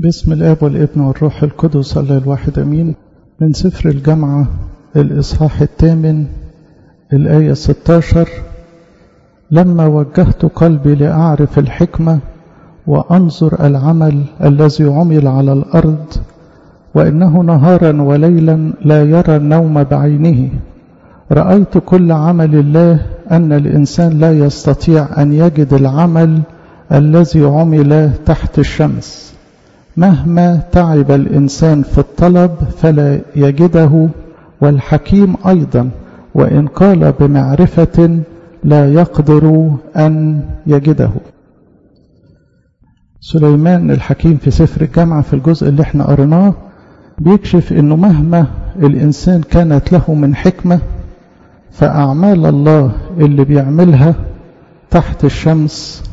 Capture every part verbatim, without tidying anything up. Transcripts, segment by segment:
باسم الآب والابن والروح القدس الله الواحد أمين. من سفر الجامعة الإصحاح الثامن الآية ستة عشر: لما وجهت قلبي لأعرف الحكمة وأنظر العمل الذي عمل على الأرض، وإنه نهارا وليلا لا يرى النوم بعينه، رأيت كل عمل الله أن الإنسان لا يستطيع أن يجد العمل الذي عمل تحت الشمس، مهما تعب الإنسان في الطلب فلا يجده، والحكيم أيضا وإن قال بمعرفة لا يقدر أن يجده. سليمان الحكيم في سفر الجامعة في الجزء اللي احنا قرناه بيكشف انه مهما الإنسان كانت له من حكمة، فأعمال الله اللي بيعملها تحت الشمس،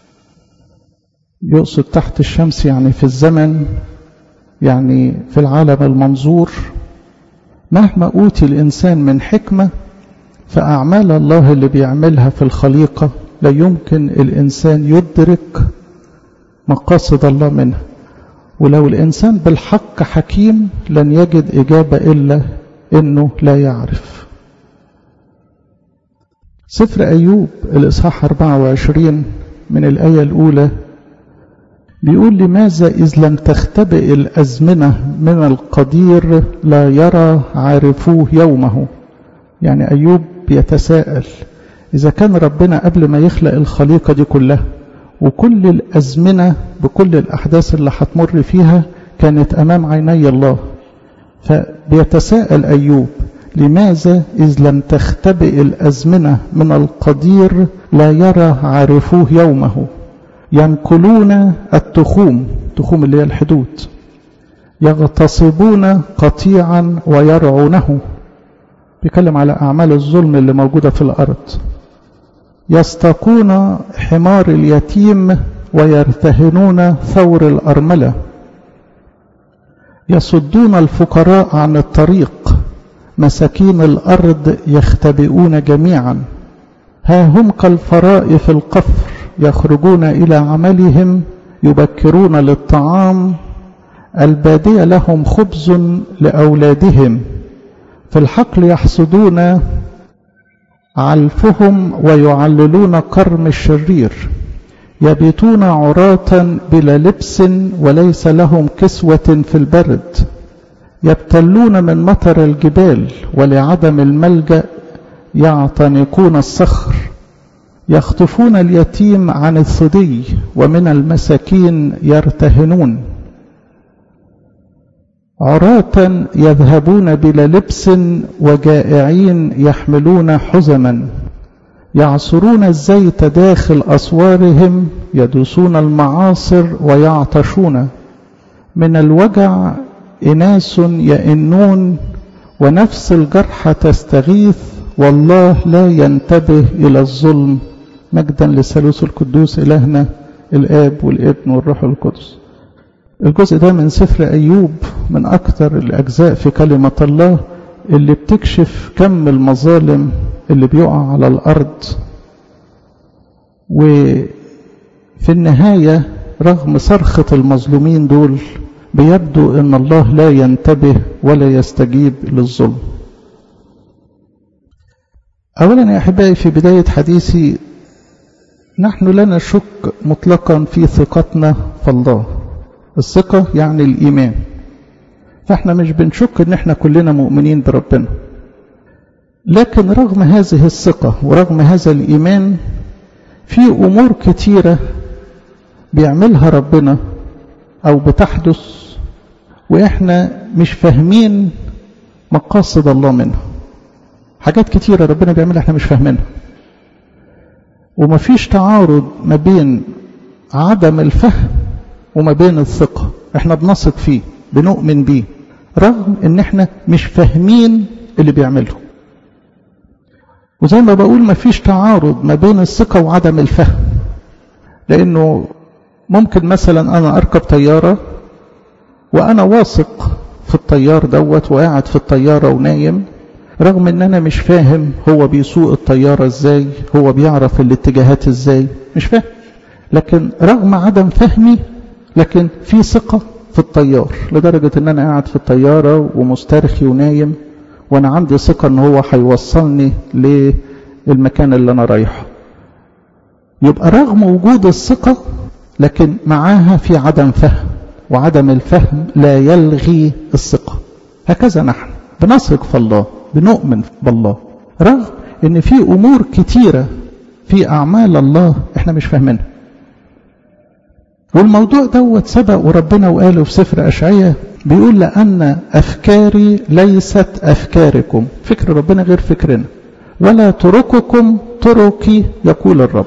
يقصد تحت الشمس يعني في الزمن، يعني في العالم المنظور، مهما أوتي الإنسان من حكمة فأعمال الله اللي بيعملها في الخليقة لا يمكن الإنسان يدرك مقاصد الله منها. ولو الإنسان بالحق حكيم لن يجد إجابة إلا إنه لا يعرف. سفر أيوب الإصحاح أربعة وعشرين من الآية الأولى بيقول: لماذا إذ لم تختبئ الأزمنة من القدير لا يرى عارفوه يومه؟ يعني أيوب بيتساءل، إذا كان ربنا قبل ما يخلق الخليقة دي كلها وكل الأزمنة بكل الأحداث اللي هتمر فيها كانت أمام عيني الله، فبيتساءل أيوب: لماذا إذ لم تختبئ الأزمنة من القدير لا يرى عارفوه يومه؟ ينقلون التخوم، تخوم اللي هي الحدود، يغتصبون قطيعا ويرعونه، بيتكلم على أعمال الظلم اللي موجودة في الأرض. يستقون حمار اليتيم ويرتهنون ثور الأرملة، يصدون الفقراء عن الطريق، مساكين الأرض يختبئون جميعا. ها هم كالفراء في القفر، يخرجون إلى عملهم، يبكرون للطعام، البادية لهم خبز لأولادهم، في الحقل يحصدون علفهم ويعللون كرم الشرير، يبيتون عراة بلا لبس وليس لهم كسوة في البرد، يبتلون من مطر الجبال ولعدم الملجأ يعتنقون الصخر، يخطفون اليتيم عن الثدي ومن المساكين يرتهنون، عراة يذهبون بلا لبس وجائعين يحملون حزما، يعصرون الزيت داخل أسوارهم، يدوسون المعاصر ويعطشون، من الوجع إناس يئنون ونفس الجرح تستغيث، والله لا ينتبه إلى الظلم. مجدا للثالوث القدوس إلهنا الآب والابن والروح القدس. الجزء ده من سفر أيوب من أكثر الأجزاء في كلمة الله اللي بتكشف كم المظالم اللي بيقع على الأرض، وفي النهاية رغم صرخة المظلومين دول بيبدو أن الله لا ينتبه ولا يستجيب للظلم. أولا يا أحبائي، في بداية حديثي نحن لا نشك مطلقا في ثقتنا في الله. الثقة يعني الإيمان، فاحنا مش بنشك ان احنا كلنا مؤمنين بربنا، لكن رغم هذه الثقة ورغم هذا الإيمان في أمور كتيرة بيعملها ربنا أو بتحدث وإحنا مش فاهمين مقاصد الله منها. حاجات كتيرة ربنا بيعملها احنا مش فاهمينها، ومفيش تعارض ما بين عدم الفهم وما بين الثقة. احنا بنثق فيه، بنؤمن بيه، رغم ان احنا مش فاهمين اللي بيعمله. وزي ما بقول مفيش تعارض ما بين الثقة وعدم الفهم، لانه ممكن مثلا انا اركب طيارة وانا واثق في الطيار دوت وقاعد في الطيارة ونايم، رغم ان انا مش فاهم هو بيسوق الطيارة ازاي، هو بيعرف الاتجاهات ازاي، مش فاهم. لكن رغم عدم فهمي لكن في ثقة الطيار، لدرجة ان انا قاعد في الطيارة ومسترخي ونايم وانا عندي ثقة ان هو هيوصلني للمكان اللي انا رايحه. يبقى رغم وجود الثقة لكن معاها في عدم فهم، وعدم الفهم لا يلغي الثقة. هكذا نحن بنثق في الله، بنؤمن بالله، رغم ان في امور كتيرة في اعمال الله احنا مش فاهمينها. والموضوع دوت سبق وربنا وقاله في سفر أشعياء، بيقول لأن أفكاري ليست أفكاركم، فكر ربنا غير فكرنا، ولا طرقكم طرقي يقول الرب.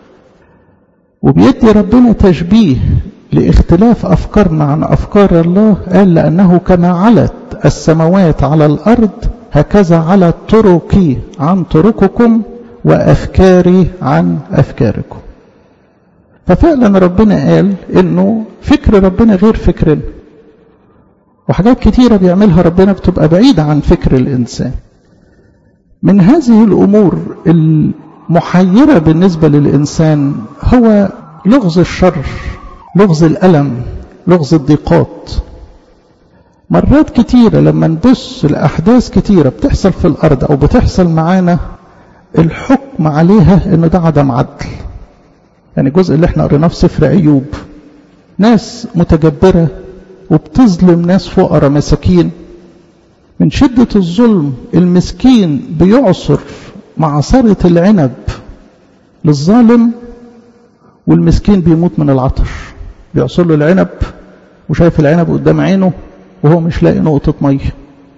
وبيدي ربنا تشبيه لاختلاف أفكارنا عن أفكار الله، قال لأنه كما علت السماوات على الأرض هكذا علت طرقي عن طرقكم وأفكاري عن أفكاركم. ففعلا ربنا قال انه فكر ربنا غير فكرنا، وحاجات كتيرة بيعملها ربنا بتبقى بعيدة عن فكر الإنسان. من هذه الأمور المحيرة بالنسبة للإنسان هو لغز الشر، لغز الألم، لغز الضيقات. مرات كتيرة لما نبص لأحداث كتيرة بتحصل في الأرض أو بتحصل معانا، الحكم عليها انه ده عدم عدل. يعني الجزء اللي احنا قريناه في سفر أيوب، ناس متجبرة وبتظلم ناس فقراء مساكين. من شدة الظلم المسكين بيعصر معصرة العنب للظالم، والمسكين بيموت من العطش. بيعصر له العنب وشايف العنب قدام عينه وهو مش لاقي نقطة مية.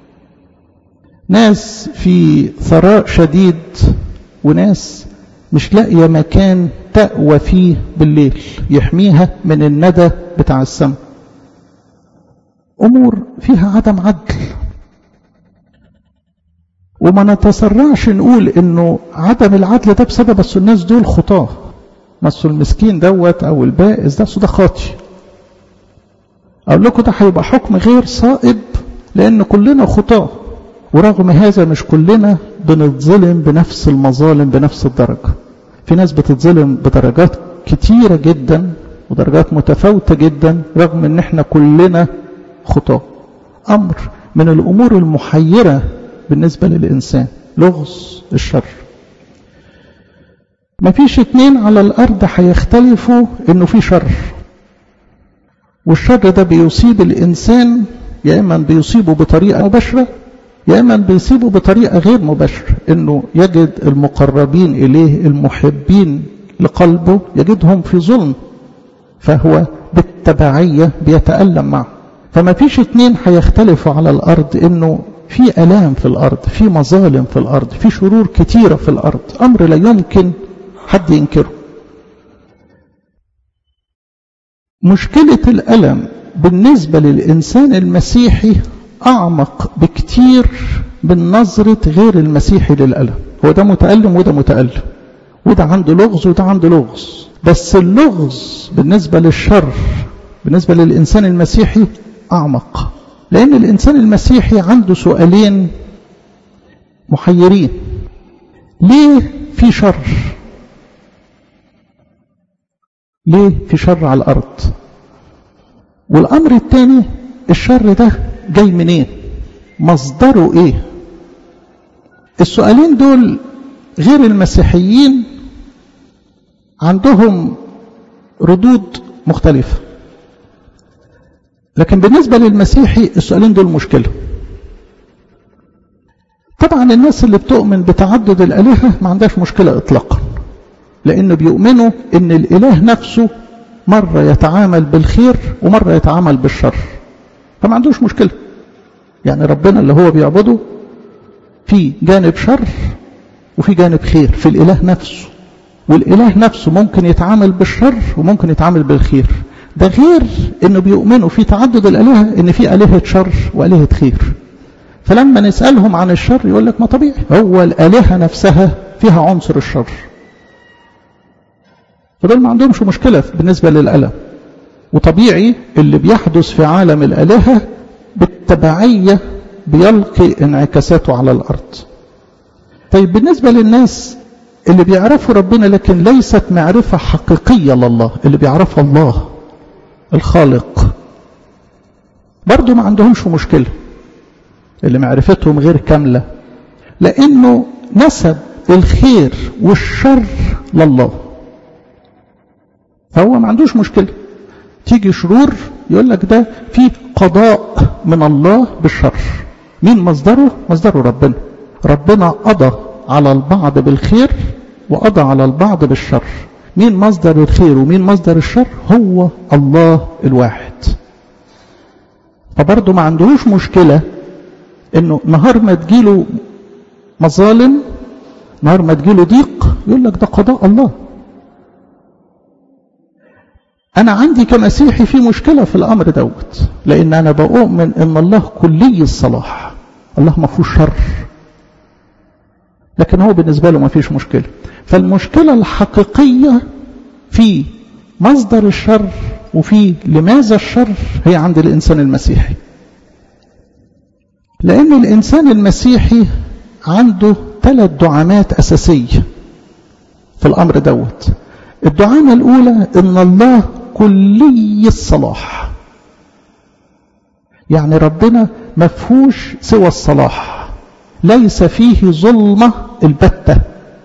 ناس في ثراء شديد وناس مش لاقيه مكان تأوى فيه بالليل يحميها من الندى بتاع السماء. أمور فيها عدم عدل، وما نتسرعش نقول انه عدم العدل ده بسبب بس الناس دول خطاه، بس المسكين دوت او البائس ده ده خاطي. اقول لكم ده هيبقى حكم غير صائب، لان كلنا خطاه، ورغم هذا مش كلنا بنتظلم بنفس المظالم بنفس الدرجة. في ناس بتتظلم بدرجات كتيرة جدا ودرجات متفاوتة جدا، رغم ان احنا كلنا خطاه. امر من الامور المحيرة بالنسبة للإنسان، لغز الشر. ما فيش اتنين على الأرض هيختلفوا إنه في شر، والشر ده بيصيب الإنسان يا إما بيصيبه بطريقة مباشرة يا إما بيصيبه بطريقة غير مباشرة، إنه يجد المقربين إليه المحبين لقلبه يجدهم في ظلم، فهو بالتبعية بيتألم معه. فما فيش اتنين هيختلفوا على الأرض إنه في ألام في الأرض، في مظالم في الأرض، في شرور كتيرة في الأرض، أمر لا يمكن حد ينكره. مشكلة الألم بالنسبة للإنسان المسيحي أعمق بكتير من نظرة غير المسيحي للألم. هو ده متألم وده متألم، وده عنده لغز وده عنده لغز، بس اللغز بالنسبة للشر بالنسبة للإنسان المسيحي أعمق، لأن الإنسان المسيحي عنده سؤالين محيرين. ليه في شر؟ ليه في شر على الأرض؟ والأمر الثاني، الشر ده جاي منين؟ مصدره إيه؟ السؤالين دول غير المسيحيين عندهم ردود مختلفة، لكن بالنسبة للمسيحي السؤالين دول مشكلة. طبعا الناس اللي بتؤمن بتعدد الآلهة ما عندهاش مشكلة إطلاقا، لأنه بيؤمنوا إن الإله نفسه مرة يتعامل بالخير ومرة يتعامل بالشر، فما عندوش مشكلة. يعني ربنا اللي هو بيعبده في جانب شر وفي جانب خير في الإله نفسه، والإله نفسه ممكن يتعامل بالشر وممكن يتعامل بالخير. ده غير انه بيؤمنوا في تعدد الآلهة ان في آلهة شر وآلهة خير. فلما نسألهم عن الشر يقول لك ما طبيعي، هو الآلهة نفسها فيها عنصر الشر. فدول ما عندهمش مشكلة بالنسبة للألم، وطبيعي اللي بيحدث في عالم الآلهة بالتبعية بيلقي انعكاساته على الأرض. طيب بالنسبة للناس اللي بيعرفوا ربنا لكن ليست معرفة حقيقية لله، اللي بيعرفوا الله الخالق برضو ما عندهمش مشكلة اللي معرفتهم غير كاملة، لأنه نسب الخير والشر لله، فهو ما عندوش مشكلة. تيجي شرور يقول لك ده في قضاء من الله بالشر. مين مصدره؟ مصدره ربنا. ربنا قضى على البعض بالخير وقضى على البعض بالشر. مين مصدر الخير ومين مصدر الشر؟ هو الله الواحد. فبرضه ما عندهوش مشكلة انه نهار ما تجيله مظالم، نهار ما تجيله ضيق، يقول لك ده قضاء الله. انا عندي كمسيحي في مشكلة في الامر دوت، لان انا بؤمن ان الله كلي الصلاح، الله ما فيهوش شر، لكن هو بالنسبة له ما فيش مشكلة. فالمشكلة الحقيقية في مصدر الشر وفي لماذا الشر هي عند الإنسان المسيحي. لأن الإنسان المسيحي عنده ثلاث دعامات أساسية في الأمر دوت. الدعامة الأولى إن الله كلي الصلاح، يعني ربنا ما فيهوش سوى الصلاح، ليس فيه ظلمة البتة،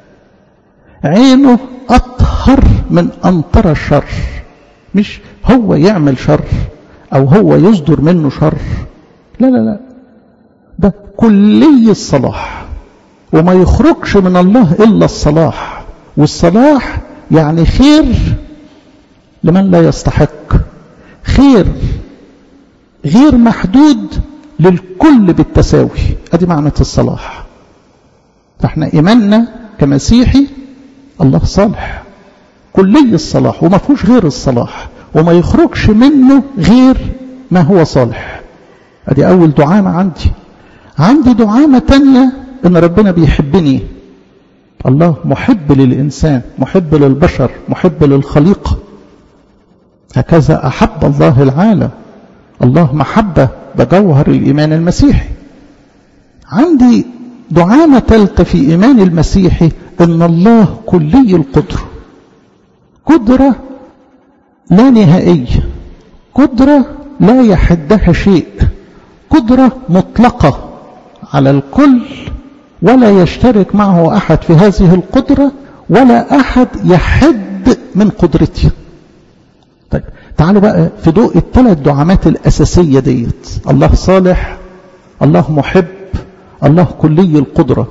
عينه أطهر من أن ترى الشر. مش هو يعمل شر أو هو يصدر منه شر، لا لا لا، ده كلي الصلاح، وما يخرجش من الله إلا الصلاح. والصلاح يعني خير لمن لا يستحق، خير غير محدود للكل بالتساوي. ادي معنى الصلاح. فاحنا ايماننا كمسيحي الله صالح كلي الصلاح وما فيهوش غير الصلاح، وما يخرجش منه غير ما هو صالح. ادي اول دعامة عندي. عندي دعامة تانية ان ربنا بيحبني. الله محب للإنسان، محب للبشر، محب للخليقة. هكذا أحب الله العالم. الله محبة، ده جوهر الإيمان المسيحي. عندي دعامة ثالثة في إيمان المسيحي إن الله كلي القدرة، قدرة لا نهائية، قدرة لا يحدها شيء، قدرة مطلقة على الكل، ولا يشترك معه أحد في هذه القدرة، ولا أحد يحد من قدرته. طيب تعالوا بقى في ضوء الثلاث دعامات الأساسية ديت. الله صالح، الله محب، الله كلي القدرة.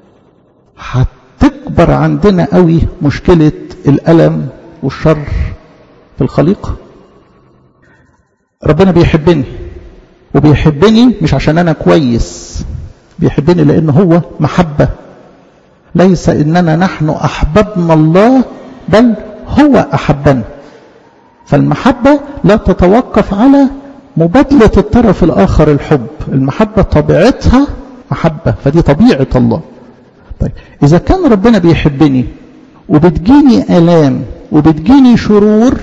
هتكبر عندنا قوي مشكلة الألم والشر في الخليقة. ربنا بيحبني، وبيحبني مش عشان أنا كويس، بيحبني لأنه هو محبة. ليس إننا نحن أحببنا الله، بل هو أحبنا. فالمحبة لا تتوقف على مبادلة الطرف الآخر الحب. المحبة طبيعتها محبة، فدي طبيعة الله. طيب إذا كان ربنا بيحبني وبتجيني آلام وبتجيني شرور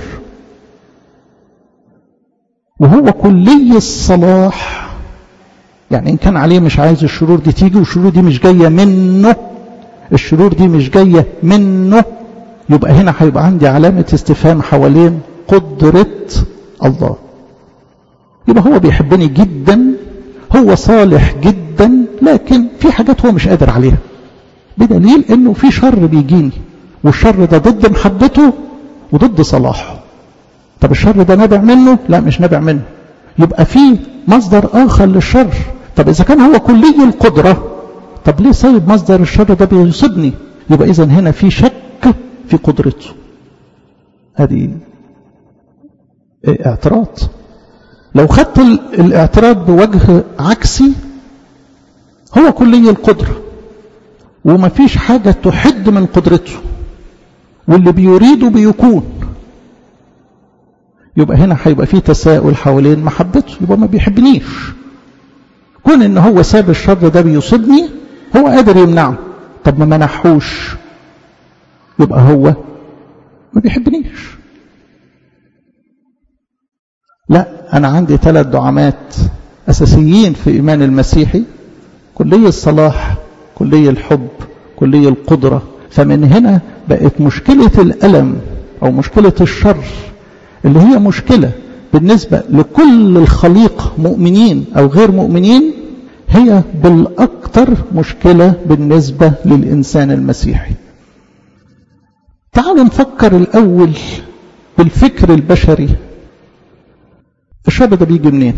وهو كلي الصلاح، يعني إن كان عليه مش عايز الشرور دي تيجي، والشرور دي مش جاية منه، الشرور دي مش جاية منه، يبقى هنا هيبقى عندي علامة استفهام حوالين قدرة الله. يبقى هو بيحبني جدا، هو صالح جدا، لكن في حاجات هو مش قادر عليها، بدليل انه في شر بيجيني، والشر ده ضد محبته وضد صلاحه. طب الشر ده نابع منه؟ لا مش نابع منه، يبقى في مصدر آخر للشر. طب إذا كان هو كلي القدرة، طب ليه سايب مصدر الشر ده بيصيبني؟ يبقى إذن هنا في شك في قدرته. هذه اعتراض. لو خدت الاعتراض بوجه عكسي، هو كلي القدرة وما فيش حاجة تحد من قدرته، واللي بيريده بيكون، يبقى هنا هيبقى فيه تساؤل حوالين محبته. يبقى ما بيحبنيش. كون ان هو ساب الشر ده بيصيبني، هو قادر يمنعه، طب ما منحوش، يبقى هو ما بيحبنيش. لا، انا عندي ثلاث دعامات اساسيين في ايمان المسيحي: كلي الصلاح، كلي الحب، كلي القدرة. فمن هنا بقت مشكلة الألم او مشكلة الشر اللي هي مشكلة بالنسبة لكل الخليقة مؤمنين أو غير مؤمنين هي بالأكثر مشكلة بالنسبة للإنسان المسيحي. تعالوا نفكر الأول بالفكر البشري. الشر ده بيجي منين؟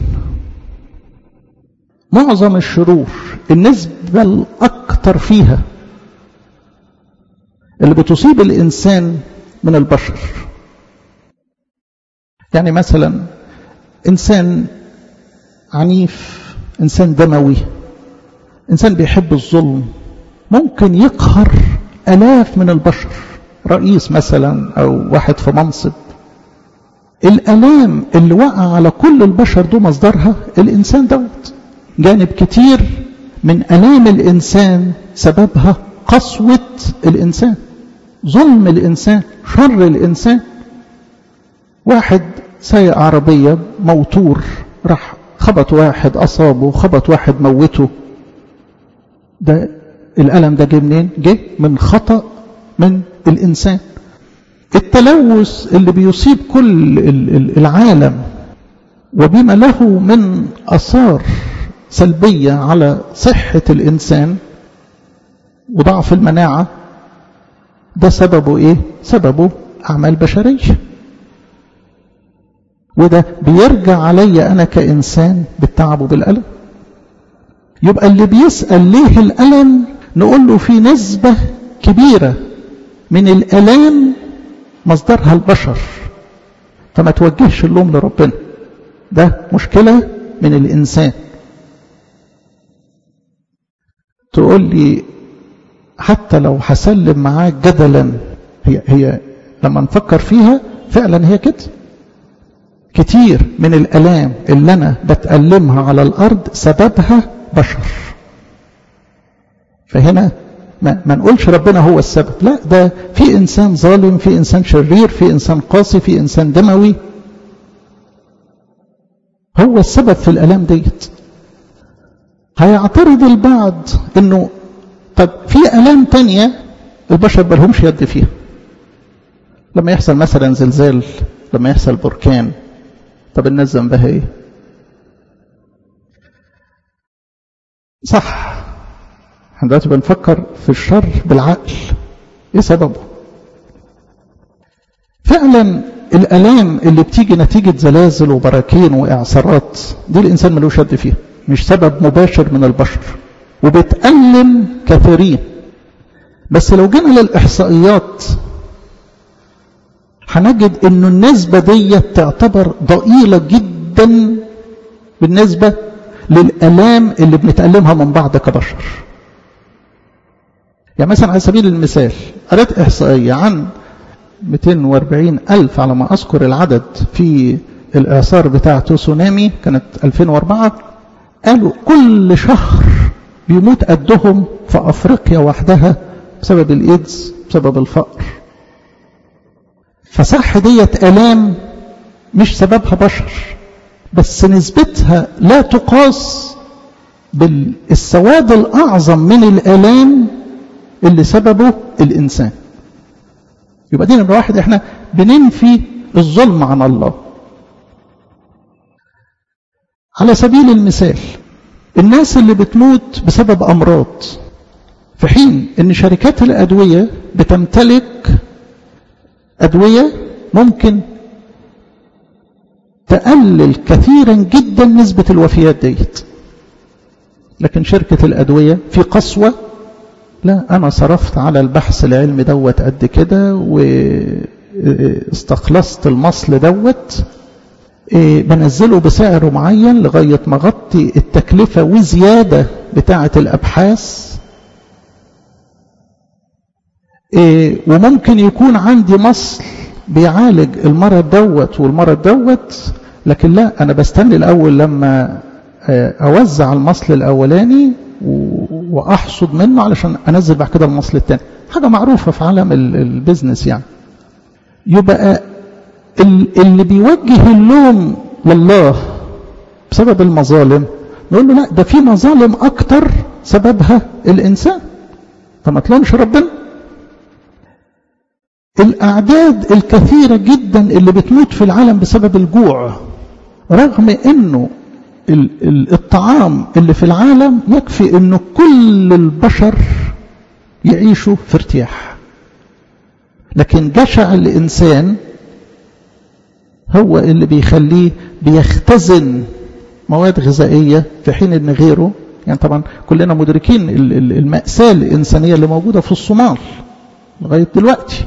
معظم الشرور النسبة الأكثر فيها اللي بتصيب الإنسان من البشر. يعني مثلا إنسان عنيف، إنسان دموي، إنسان بيحب الظلم، ممكن يقهر آلاف من البشر، رئيس مثلا أو واحد في منصب. الآلام اللي وقع على كل البشر دو مصدرها الإنسان دوت. جانب كتير من آلام الإنسان سببها قسوة الإنسان، ظلم الإنسان، شر الإنسان. واحد سايق عربية موتور راح خبط واحد أصابه، خبط واحد موته. ده الألم ده جه منين؟ جه من خطأ من الإنسان. التلوث اللي بيصيب كل العالم وبما له من آثار سلبية على صحة الإنسان وضعف المناعة، ده سببه إيه؟ سببه أعمال بشرية. وده بيرجع علي أنا كإنسان بالتعب وبالألم. يبقى اللي بيسأل ليه الألم نقول له في نسبة كبيرة من الألام مصدرها البشر، فما توجهش اللوم لربنا، ده مشكلة من الإنسان. تقول لي حتى لو هسلم معاك جدلا، هي, هي لما نفكر فيها فعلا هي كده. كتير من الألام اللي أنا بتألمها على الأرض سببها بشر. فهنا ما, ما نقولش ربنا هو السبب، لا، ده في إنسان ظالم، في إنسان شرير، في إنسان قاسي، في إنسان دموي هو السبب في الألام ديت. هيعترض البعض إنه طب في ألام تانية البشر مالهمش يد فيها. لما يحصل مثلا زلزال، لما يحصل بركان، طب الناس ذنبها ايه؟ صح، احنا دلوقتي بنفكر في الشر بالعقل، ايه سببه؟ فعلا الالام اللي بتيجي نتيجه زلازل وبراكين واعصارات دي الانسان ملوش يد فيها، مش سبب مباشر من البشر، وبتألم كثيرين. بس لو جينا للاحصائيات هنجد انه النسبة دي تعتبر ضئيلة جدا بالنسبة للألام اللي بنتألمها من بعض كبشر. يعني مثلا على سبيل المثال قرأت إحصائية عن مئتين وأربعين ألف على ما أذكر العدد في الإعصار بتاع تسونامي، كانت ألفين وأربعة. قالوا كل شهر بيموت قدهم في أفريقيا وحدها بسبب الإيدز، بسبب الفقر. فصح ديت آلام مش سببها بشر، بس نسبتها لا تقاس بالسواد الأعظم من الآلام اللي سببه الإنسان. يبقى دي نمرة واحد، احنا بننفي الظلم عن الله. على سبيل المثال الناس اللي بتموت بسبب أمراض، في حين ان شركات الأدوية بتمتلك أدوية ممكن تقلل كثيرا جدا نسبة الوفيات ديت، لكن شركة الأدوية في قسوة، لا أنا صرفت على البحث العلمي دوت قد كده واستخلصت المصل دوت، بنزله بسعر معين لغاية ما غطي التكلفة وزيادة بتاعة الأبحاث. وممكن يكون عندي مصل بيعالج المرض دوت والمرض دوت، لكن لا، أنا بستني الأول لما أوزع المصل الأولاني وأحصد منه علشان أنزل بعد كده المصل الثاني. حاجة معروفة في عالم البيزنس يعني. يبقى اللي بيوجه اللوم لله بسبب المظالم نقول له لا، ده في مظالم أكتر سببها الإنسان، فما تلومش ربنا. الأعداد الكثيرة جدا اللي بتموت في العالم بسبب الجوع، رغم انه الطعام اللي في العالم يكفي انه كل البشر يعيشوا في ارتياح، لكن جشع الانسان هو اللي بيخليه بيختزن مواد غذائية في حين ان غيره، يعني طبعا كلنا مدركين المأساة الإنسانية اللي موجودة في الصومال لغاية دلوقتي.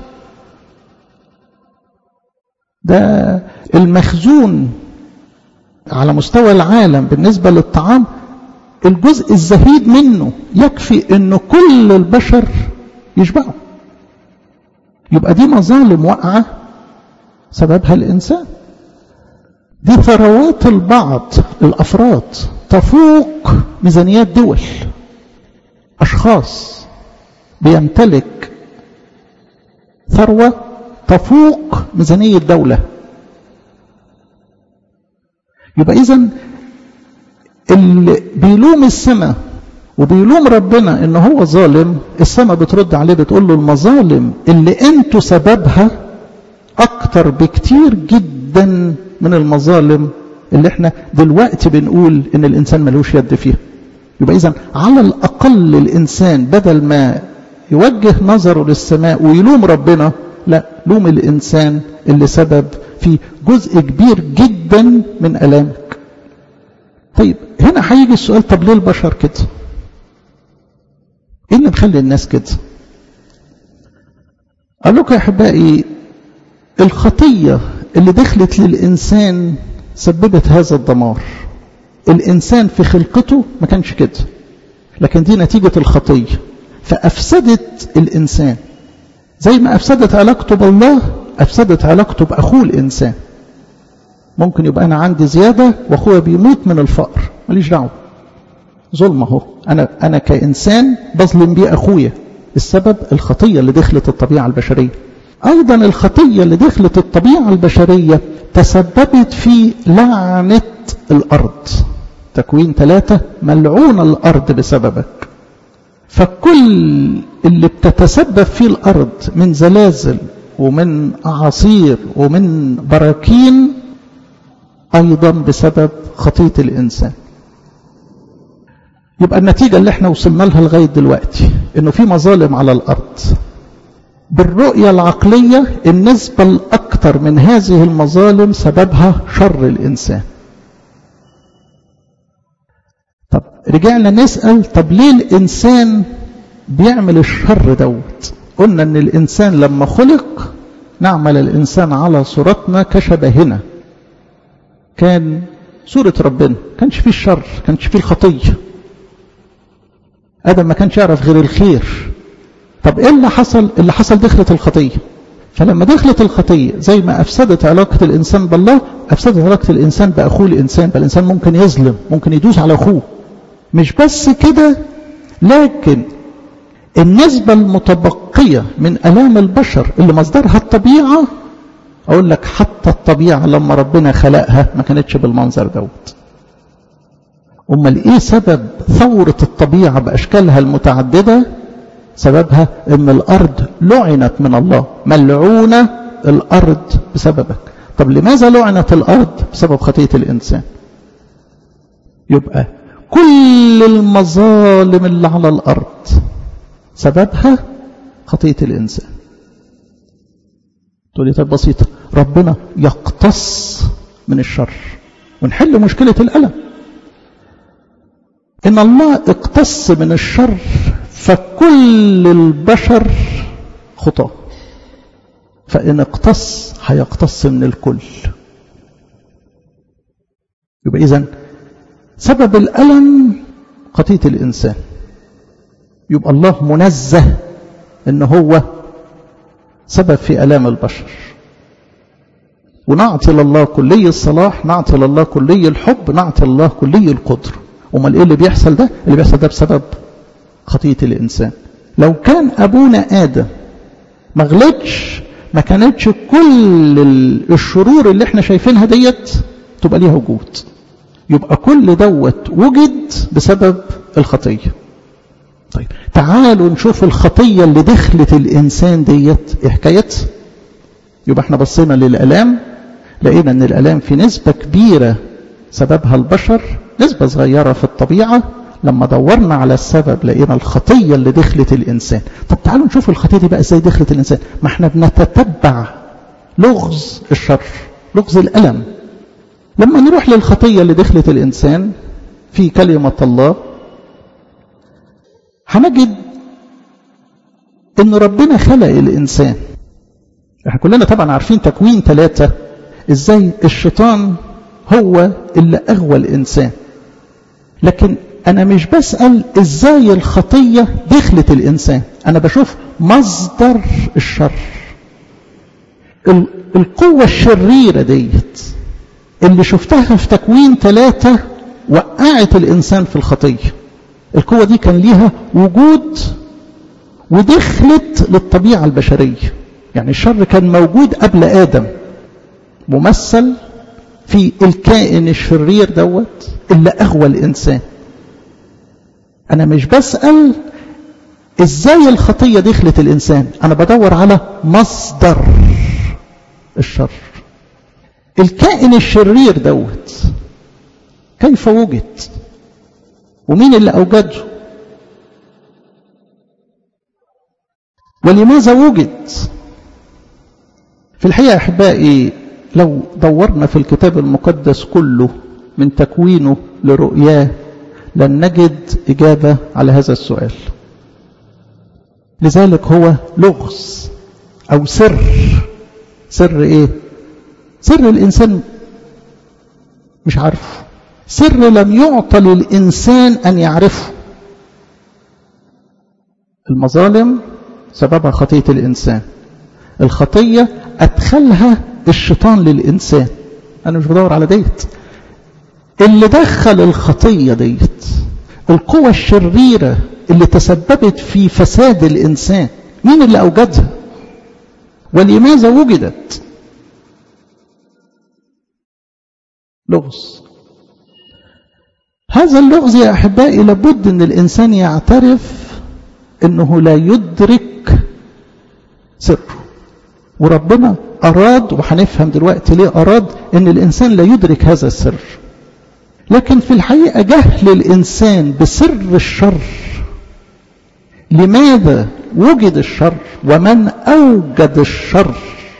ده المخزون على مستوى العالم بالنسبة للطعام الجزء الزهيد منه يكفي انه كل البشر يشبعوا. يبقى دي مظالم واقعة سببها الإنسان. دي ثروات البعض الأفراد تفوق ميزانيات دول، أشخاص بيمتلك ثروة تفوق ميزانية دولة. يبقى إذن اللي بيلوم السماء وبيلوم ربنا إنه هو ظالم، السماء بترد عليه بتقول له المظالم اللي انتوا سببها أكتر بكتير جدا من المظالم اللي احنا دلوقتي بنقول ان الانسان ملوش يد فيها. يبقى اذا على الاقل الانسان بدل ما يوجه نظره للسماء ويلوم ربنا، لا، لوم الانسان اللي سبب في جزء كبير جدا من الامك. طيب هنا هيجي السؤال، طب ليه البشر كده؟ ايه اللي مخلي الناس كده؟ قال لكم يا احبائي الخطيه اللي دخلت للإنسان سببت هذا الدمار. الإنسان في خلقته ما كانش كده، لكن دي نتيجة الخطية فأفسدت الإنسان. زي ما أفسدت علاقته بالله أفسدت علاقته بأخوه الإنسان. ممكن يبقى أنا عندي زيادة وأخوه بيموت من الفقر، ماليش دعوة، ظلم اهو، أنا أنا كإنسان بظلم بيه أخويا. السبب الخطية اللي دخلت الطبيعة البشرية. أيضا الخطية اللي دخلت الطبيعة البشرية تسببت في لعنة الأرض. تكوين ثلاثة، ملعون الأرض بسببك. فكل اللي بتتسبب فيه الأرض من زلازل ومن أعاصير ومن براكين أيضا بسبب خطية الإنسان. يبقى النتيجة اللي احنا وصلنا لها لغاية دلوقتي إنه في مظالم على الأرض. بالرؤية العقلية النسبة الأكثر من هذه المظالم سببها شر الإنسان. طب رجعنا نسأل، طب ليه الإنسان بيعمل الشر دوت؟ قلنا أن الإنسان لما خلق نعمل الإنسان على صورتنا كشبهنا. كان صورة ربنا، كانش فيه الشر، كانش فيه الخطية. آدم ما كانش يعرف غير الخير. طب ايه اللي حصل؟ اللي حصل دخلت الخطية. فلما دخلت الخطية زي ما أفسدت علاقة الإنسان بالله أفسدت علاقة الإنسان بأخوه الإنسان. فالإنسان ممكن يظلم، ممكن يدوس على أخوه. مش بس كده، لكن النسبة المتبقية من ألام البشر اللي مصدرها الطبيعة، أقول لك حتى الطبيعة لما ربنا خلقها ما كانتش بالمنظر دوت. أمال إيه سبب ثورة الطبيعة بأشكالها المتعددة؟ سببها ان الارض لعنت من الله، ملعونة الارض بسببك. طب لماذا لعنت الارض؟ بسبب خطية الانسان. يبقى كل المظالم اللي على الارض سببها خطية الانسان. تقول لي طب بسيطة، ربنا يقتص من الشر ونحل مشكلة الألم. ان الله اقتص من الشر فكل البشر خطاة، فإن اقتص هيقتص من الكل. يبقى إذن سبب الألم خطية الإنسان. يبقى الله منزه إن هو سبب في ألام البشر. ونعطي لله كلي الصلاح، نعطي لله كلي الحب، نعطي الله كلي القدر. وما إيه اللي بيحصل ده؟ اللي بيحصل ده بسبب خطية الإنسان. لو كان أبونا آدم ما غلطش ما كانتش كل الشرور اللي احنا شايفينها ديت تبقى ليها وجود. يبقى كل دوت وجد بسبب الخطية. طيب تعالوا نشوف الخطية اللي دخلت الإنسان ديت ايه حكايتها. يبقى احنا بصينا للألام، لقينا ان الألام في نسبة كبيرة سببها البشر، نسبة صغيرة في الطبيعة. لما دورنا على السبب لقينا الخطية اللي دخلت الإنسان. طب تعالوا نشوف الخطية دي بقى ازاي دخلت الإنسان. ما احنا بنتتبع لغز الشر، لغز الألم. لما نروح للخطية اللي دخلت الإنسان في كلمة الله هنجد ان ربنا خلق الإنسان. احنا كلنا طبعا عارفين تكوين ثلاثة ازاي الشيطان هو اللي أغوى الإنسان، لكن أنا مش بسأل ازاي الخطية دخلت الإنسان، أنا بشوف مصدر الشر. القوة الشريرة ديت اللي شفتها في تكوين ثلاثة وقعت الإنسان في الخطية. القوة دي كان ليها وجود ودخلت للطبيعة البشرية. يعني الشر كان موجود قبل آدم، ممثل في الكائن الشرير دوت اللي أغوى الإنسان. أنا مش بسأل إزاي الخطية دخلت الإنسان، أنا بدور على مصدر الشر. الكائن الشرير دوت كيف وجد ومين اللي أوجده ولماذا وجد؟ في الحقيقة أحبائي لو دورنا في الكتاب المقدس كله من تكوينه لرؤياه لن نجد إجابة على هذا السؤال. لذلك هو لغز أو سر. سر إيه؟ سر الإنسان مش عارفه، سر لم يعطى للإنسان أن يعرفه. المظالم سببها خطية الإنسان، الخطية أدخلها الشيطان للإنسان. أنا مش بدور على ديت، اللي دخل الخطية ديت القوة الشريرة اللي تسببت في فساد الإنسان. مين اللي أوجدها ولماذا وجدت؟ لغز. هذا اللغز يا أحبائي لابد أن الإنسان يعترف أنه لا يدرك سره، وربنا أراد، وهنفهم دلوقتي ليه أراد أن الإنسان لا يدرك هذا السر. لكن في الحقيقة جهل الإنسان بسر الشر، لماذا وجد الشر ومن أوجد الشر،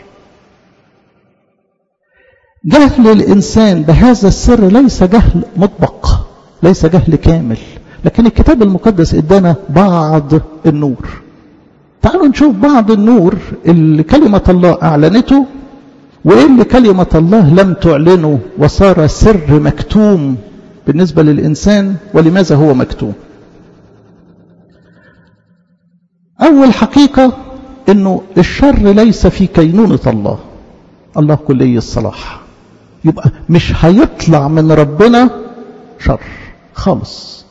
جهل الإنسان بهذا السر ليس جهل مطبق، ليس جهل كامل، لكن الكتاب المقدس ادانا بعض النور. تعالوا نشوف بعض النور اللي كلمة الله أعلنته وإيه اللي كلمة الله لم تعلنه وصار سر مكتوم بالنسبة للإنسان. ولماذا هو مكتوم؟ أول حقيقة إنه الشر ليس في كينونة الله. الله كلي الصلاح، يبقى مش هيطلع من ربنا شر خالص.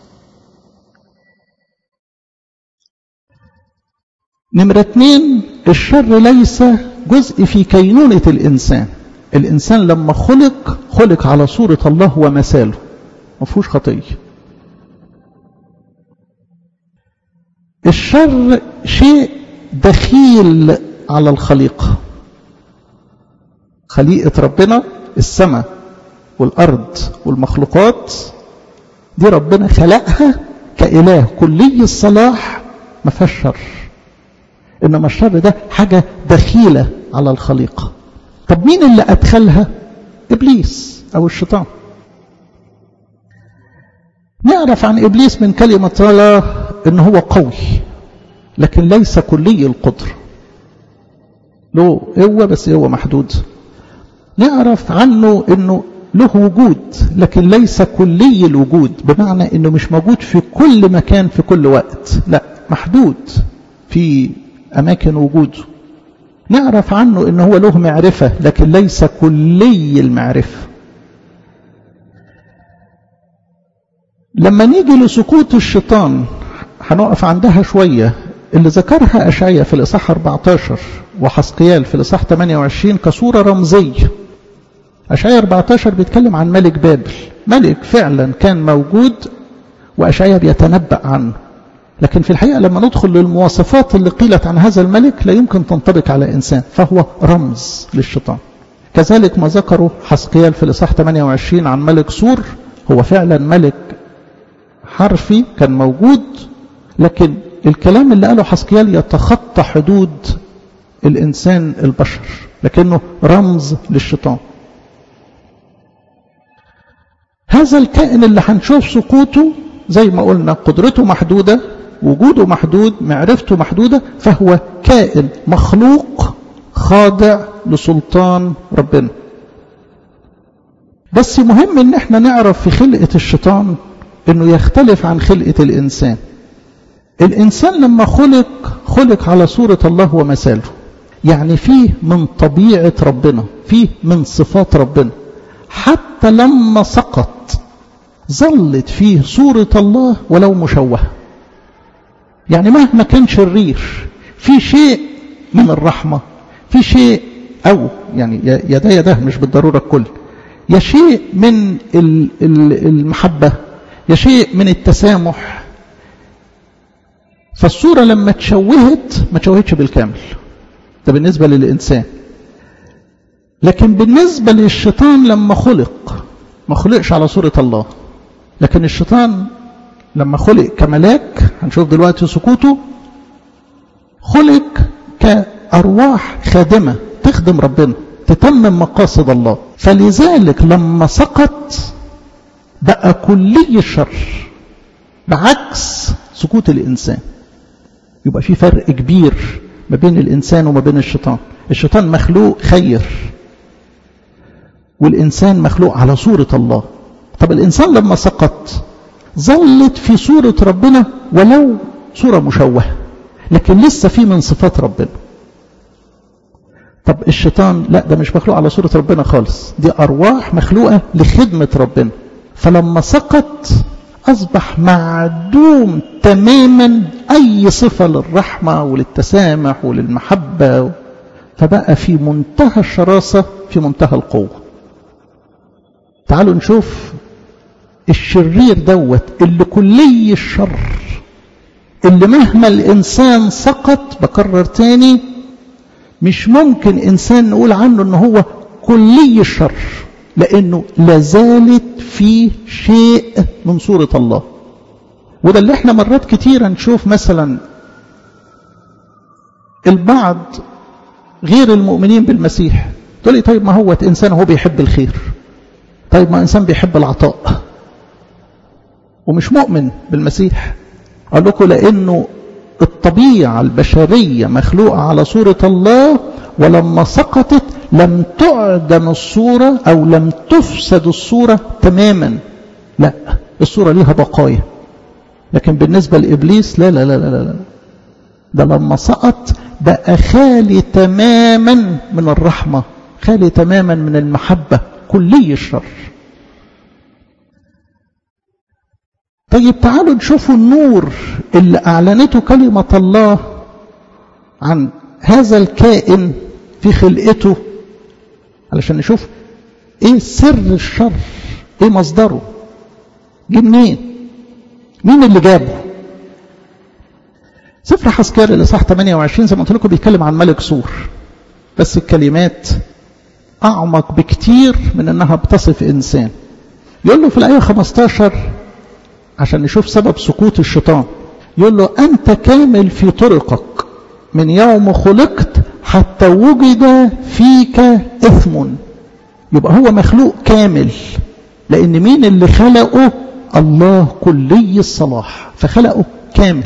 نمرة اتنين، الشر ليس جزء في كينونة الإنسان. الإنسان لما خلق خلق على صورة الله ومثاله، ما فيهوش خطية. الشر شيء دخيل على الخليقة. خليقة ربنا، السماء والأرض والمخلوقات دي ربنا خلقها كإله كلي الصلاح ما فيهاش شر، إنما الشر ده حاجة دخيلة على الخليقة. طب مين اللي أدخلها؟ إبليس أو الشيطان. نعرف عن إبليس من كلمة الله إنه هو قوي لكن ليس كلي القدر، له قوة بس هو محدود. نعرف عنه إنه له وجود لكن ليس كلي الوجود، بمعنى إنه مش موجود في كل مكان في كل وقت، لا، محدود في أماكن وجوده. نعرف عنه إنه هو له معرفة لكن ليس كلي المعرفة. لما نيجي لسقوط الشيطان هنقف عندها شوية، اللي ذكرها أشعياء في الإصحاح أربعة عشر وحزقيال في الإصحاح ثمانية وعشرين كصورة رمزية. أشعياء أربعة عشر بيتكلم عن ملك بابل، ملك فعلا كان موجود وأشعياء بيتنبأ عنه، لكن في الحقيقة لما ندخل للمواصفات اللي قيلت عن هذا الملك لا يمكن تنطبق على إنسان، فهو رمز للشيطان. كذلك ما ذكره حزقيال في الإصحاح ثمانية وعشرين عن ملك سور، هو فعلا ملك حرفي كان موجود، لكن الكلام اللي قاله حزقيال يتخطى حدود الإنسان البشر، لكنه رمز للشيطان. هذا الكائن اللي هنشوف سقوطه زي ما قلنا قدرته محدودة، وجوده محدود، معرفته محدودة، فهو كائن مخلوق خاضع لسلطان ربنا. بس مهم ان احنا نعرف في خلقة الشيطان انه يختلف عن خلقة الانسان. الانسان لما خلق خلق على صورة الله ومثاله، يعني فيه من طبيعة ربنا، فيه من صفات ربنا. حتى لما سقط ظلت فيه صورة الله ولو مشوهة، يعني مهما كان شرير في شيء من الرحمة، في شيء أو يعني يدا يده مش بالضرورة الكل، يا شيء من المحبة، يا شيء من التسامح. فالصورة لما تشوهت ما تشوهتش بالكامل، ده بالنسبة للإنسان. لكن بالنسبة للشيطان لما خلق ما خلقش على صورة الله، لكن الشيطان لما خلق كملاك، هنشوف دلوقتي سقوطه، خلق كأرواح خادمة تخدم ربنا، تتمم مقاصد الله. فلذلك لما سقط بقى كلي الشر بعكس سقوط الإنسان. يبقى في فرق كبير ما بين الإنسان وما بين الشيطان. الشيطان مخلوق خير، والإنسان مخلوق على صورة الله. طب الإنسان لما سقط ظلت في صورة ربنا ولو صورة مشوهة، لكن لسه في من صفات ربنا. طب الشيطان لا، ده مش مخلوق على صورة ربنا خالص، دي أرواح مخلوقة لخدمة ربنا. فلما سقط أصبح معدوم تماما أي صفة للرحمة وللتسامح وللمحبة، فبقى في منتهى الشراسة، في منتهى القوة. تعالوا نشوف الشرير دوت اللي كلي الشر، اللي مهما الإنسان سقط، بكرر تاني، مش ممكن إنسان نقول عنه أنه هو كلي الشر، لأنه لازالت فيه شيء من صورة الله. وده اللي احنا مرات كتيرة نشوف مثلا البعض غير المؤمنين بالمسيح، تقول لي طيب ما هو إنسان هو بيحب الخير، طيب ما إنسان بيحب العطاء ومش مؤمن بالمسيح. أقول لكم لأنه الطبيعة البشرية مخلوقة على صورة الله، ولما سقطت لم تعدم الصورة أو لم تفسد الصورة تماما، لا، الصورة ليها بقايا. لكن بالنسبة لإبليس لا لا لا لا لا، ده لما سقط بقى خالي تماما من الرحمة، خالي تماما من المحبة، كلي الشر. طيب تعالوا نشوفوا النور اللي أعلنته كلمة الله عن هذا الكائن في خلقته، علشان نشوف ايه سر الشر، ايه مصدره، جه منين، مين اللي جابه. سفر حزقيال الإصحاح ثمانية وعشرين زي ما قلت لكم بيتكلم عن ملك سور، بس الكلمات أعمق بكتير من أنها بتصف إنسان. يقول له في الآية خمسة عشر عشان نشوف سبب سقوط الشيطان، يقول له أنت كامل في طرقك من يوم خلقت حتى وجد فيك إثم. يبقى هو مخلوق كامل، لأن مين اللي خلقه؟ الله كلي الصلاح، فخلقه كامل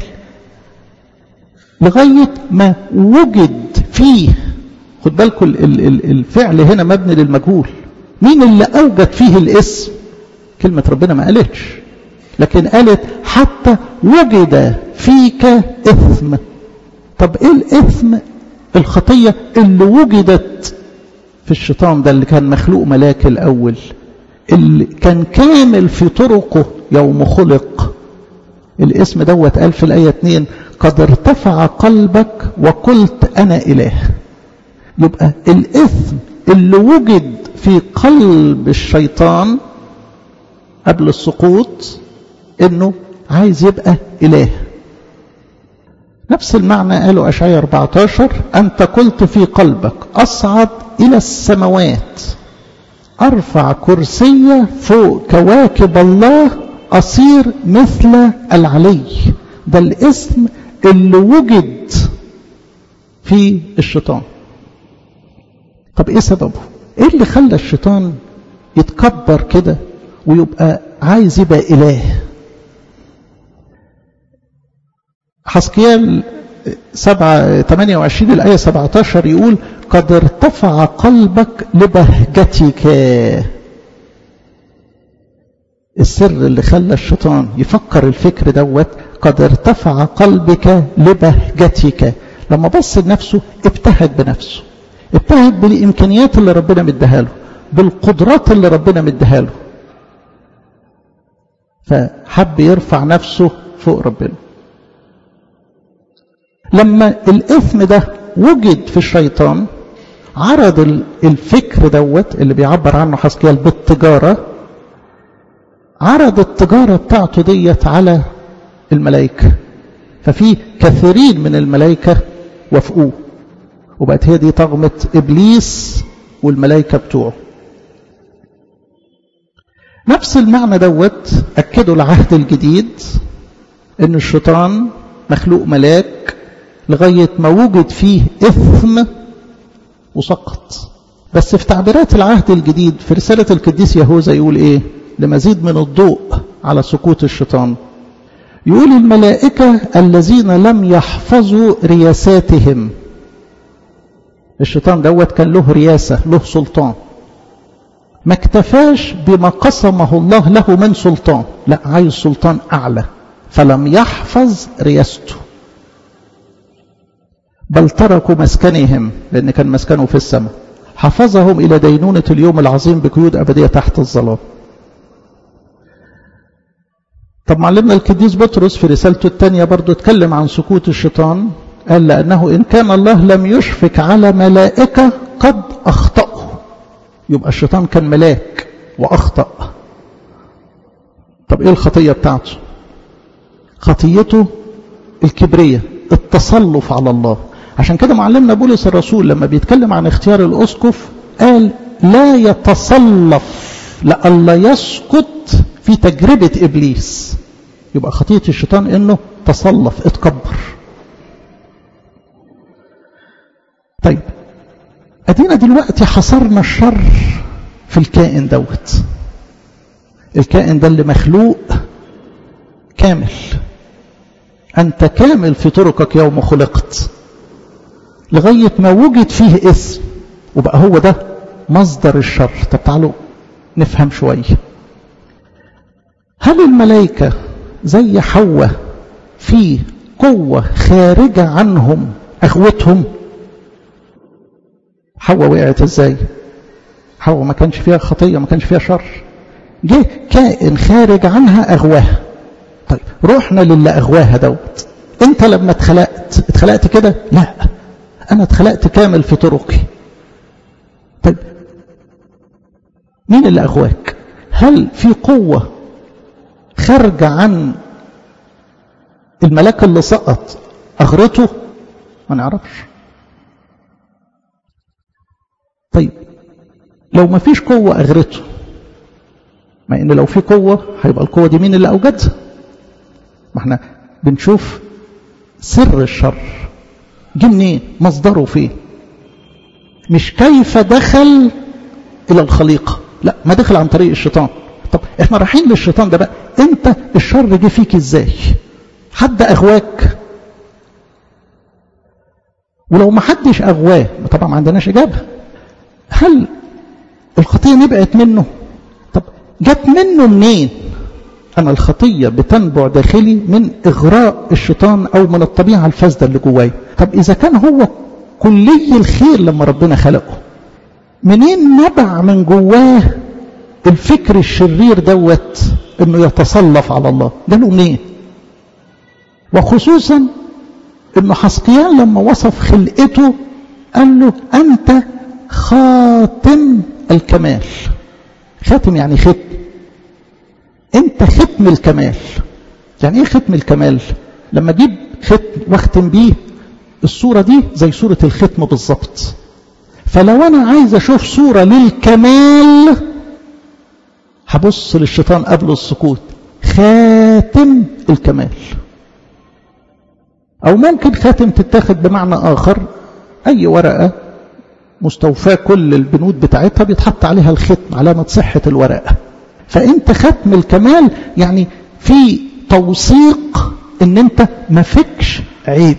لغاية ما وجد فيه. خد بالكم الفعل هنا مبني للمجهول، مين اللي أوجد فيه الاسم؟ كلمة ربنا ما قالتش، لكن قالت حتى وجد فيك إثم. طب إيه الإثم؟ الخطية اللي وجدت في الشيطان ده، اللي كان مخلوق ملاك الأول، اللي كان كامل في طرقه يوم خلق. الاسم دوت قال في الآية اثنين قد ارتفع قلبك وقلت أنا إله. يبقى الإثم اللي وجد في قلب الشيطان قبل السقوط إنه عايز يبقى إله. نفس المعنى قاله أشعياء أربعة عشر: أنت قلت في قلبك أصعد إلى السماوات، أرفع كرسي فوق كواكب الله، أصير مثل العلي. ده الاسم اللي وجد في الشيطان. طب ايه سببه؟ ايه اللي خلى الشيطان يتكبر كده ويبقى عايز يبقى إله؟ حسقيال سبعة ثمانية وعشرين الآية سبعة عشر يقول: قد ارتفع قلبك لبهجتك. السر اللي خلى الشيطان يفكر الفكر دوت: قد ارتفع قلبك لبهجتك. لما بص لنفسه ابتهج بنفسه، ابتهج بالإمكانيات اللي ربنا مديها له، بالقدرات اللي ربنا مديها له، فحب يرفع نفسه فوق ربنا. لما الإثم ده وجد في الشيطان، عرض الفكر دوت اللي بيعبر عنه حسقيال بالتجارة، عرض التجارة بتاعته ديت على الملائكة، ففي كثيرين من الملائكة وافقوه، وبقت هي دي طغمة إبليس والملائكة بتوعه. نفس المعنى دوت أكدوا العهد الجديد، إن الشيطان مخلوق ملاك لغاية ما وجد فيه إثم وسقط. بس في تعبيرات العهد الجديد في رسالة القديس يهوذا يقول إيه لمزيد من الضوء على سقوط الشيطان؟ يقول: الملائكة الذين لم يحفظوا رياساتهم. الشيطان دوت كان له رياسة، له سلطان، ما اكتفاش بما قسمه الله له من سلطان، لا، عايز سلطان أعلى، فلم يحفظ رياسته، بل تركوا مسكنهم، لأن كان مسكنه في السماء، حفظهم إلى دينونة اليوم العظيم بقيود أبدية تحت الظلام. طب معلمنا القديس بطرس في رسالته الثانية برضو اتكلم عن سقوط الشيطان، قال: لأنه إن كان الله لم يشفق على ملائكة قد أخطأوا. يبقى الشيطان كان ملاك وأخطأ. طب إيه الخطية بتاعته؟ خطيته الكبرية، التسلط على الله. عشان كده معلمنا بولس الرسول لما بيتكلم عن اختيار الأسقف قال: لا يتصلف لألا يسقط في تجربة إبليس. يبقى خطية الشيطان إنه تصلف، اتكبر. طيب أدينا دلوقتي حصرنا الشر في الكائن دوت. الكائن ده اللي مخلوق كامل، أنت كامل في طرقك يوم خلقت، لغاية ما وجد فيه اسم وبقى هو ده مصدر الشر. طب تعالوا نفهم شوية. هل الملائكة زي حواء في قوة خارجة عنهم أغوتهم؟ حواء وقعت ازاي؟ حواء ما كانش فيها خطية، ما كانش فيها شر، جه كائن خارج عنها أغواها. طيب روحنا للي أغواها دوت. انت لما اتخلقت اتخلقت كده؟ لا، انا اتخلقت كامل في طرقي. طيب مين اللي أغواك؟ هل في قوة خارجة عن الملاك اللي سقط أغرته؟ ما نعرفش. طيب لو ما فيش قوة أغرته، ما إن لو في قوة هيبقى القوة دي مين اللي أوجدها؟ ما احنا بنشوف سر الشر جه منين، مصدره فين، مش كيف دخل إلى الخليقة، لا، ما دخل عن طريق الشيطان. طب احنا رايحين للشيطان ده بقى، انت الشر جه فيك ازاي؟ حد أغواك؟ ولو ما حدش أغواه طبعا ما عندناش إجابة. هل الخطية نبعت منه؟ طب جت منه منين؟ أنا الخطية بتنبع داخلي من إغراء الشيطان أو من الطبيعة الفاسدة اللي جواي. طب إذا كان هو كلي الخير لما ربنا خلقه، منين نبع من جواه الفكر الشرير دوت إنه يتصلف على الله؟ جاله منين؟ وخصوصا إنه حسقيال لما وصف خلقته قال له: أنت خاتم الكمال. خاتم يعني ختم، انت ختم الكمال. يعني ايه ختم الكمال؟ لما اجيب ختم واختم بيه الصورة دي زي صورة الختم بالظبط. فلو انا عايز اشوف صورة للكمال هبص للشيطان قبل السقوط خاتم الكمال. او ممكن خاتم تتاخد بمعنى اخر، اي ورقة مستوفاة كل البنود بتاعتها بيتحط عليها الختم علامة صحة الورقة. فانت ختم الكمال يعني في توثيق ان انت ما فيكش عيب.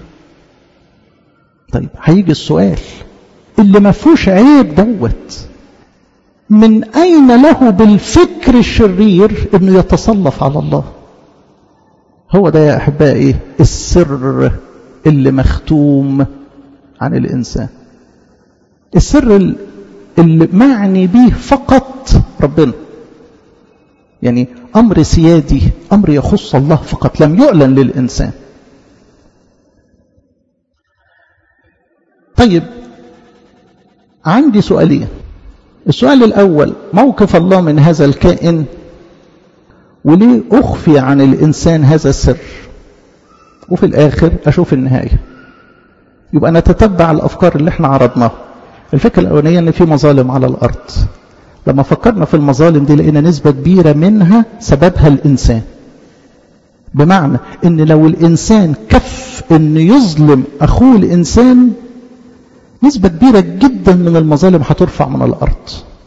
طيب هيجي السؤال، اللي ما فيهوش عيب دوت من اين له بالفكر الشرير انه يتصلف على الله؟ هو ده يا احبائي السر اللي مختوم عن الانسان، السر اللي معني به فقط ربنا، يعني امر سيادي، امر يخص الله فقط، لم يعلن للانسان. طيب عندي سؤالين. السؤال الاول، موقف الله من هذا الكائن، وليه اخفي عن الانسان هذا السر؟ وفي الاخر اشوف النهايه. يبقى نتتبع الافكار اللي احنا عرضناها. الفكره الاولانيه ان في مظالم على الارض. لما فكرنا في المظالم دي لقينا نسبه كبيره منها سببها الانسان. بمعنى ان لو الانسان كف انه يظلم اخوه الانسان، نسبه كبيره جدا من المظالم هترفع من الارض.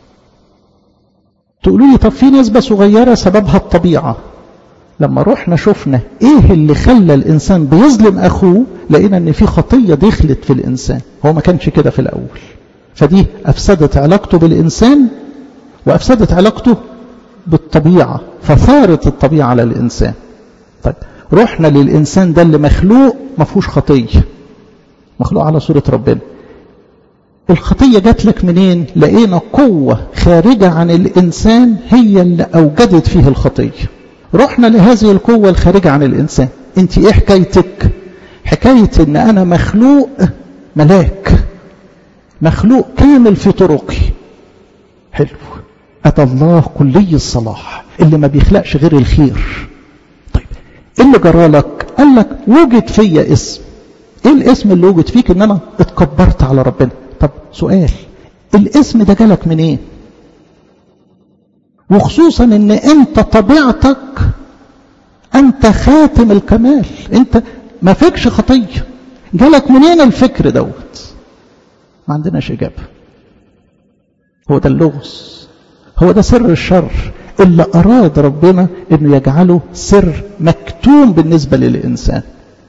تقولوا لي طب في نسبه صغيره سببها الطبيعه. لما رحنا شفنا ايه اللي خلى الانسان بيظلم اخوه، لقينا ان في خطيه دخلت في الانسان، هو ما كانش كده في الاول. فدي افسدت علاقته بالانسان وافسدت علاقته بالطبيعه، فثارت الطبيعه على الانسان. طيب رحنا للانسان ده اللي مخلوق ما فيهوش خطيه، مخلوق على صوره ربنا. الخطيه جات لك منين؟ لقينا قوه خارجه عن الانسان هي اللي اوجدت فيه الخطيه. رحنا لهذه القوة الخارجة عن الإنسان. انت ايه حكايتك؟ حكاية ان انا مخلوق ملاك، مخلوق كامل في طرقي. حلو، أتى الله كلي الصلاح اللي ما بيخلقش غير الخير. طيب ايه اللي جرالك؟ قال لك وجد فيا اسم. ايه الاسم اللي وجد فيك؟ ان انا اتكبرت على ربنا. طب سؤال، الاسم ده جالك منين؟ إيه؟ وخصوصا ان انت طبيعتك انت خاتم الكمال، انت ما فيكش خطيه. جالك منين الفكر دوت؟ ما عندناش اجابه. هو ده اللغز، هو ده سر الشر اللي اراد ربنا انه يجعله سر مكتوم بالنسبه للانسان.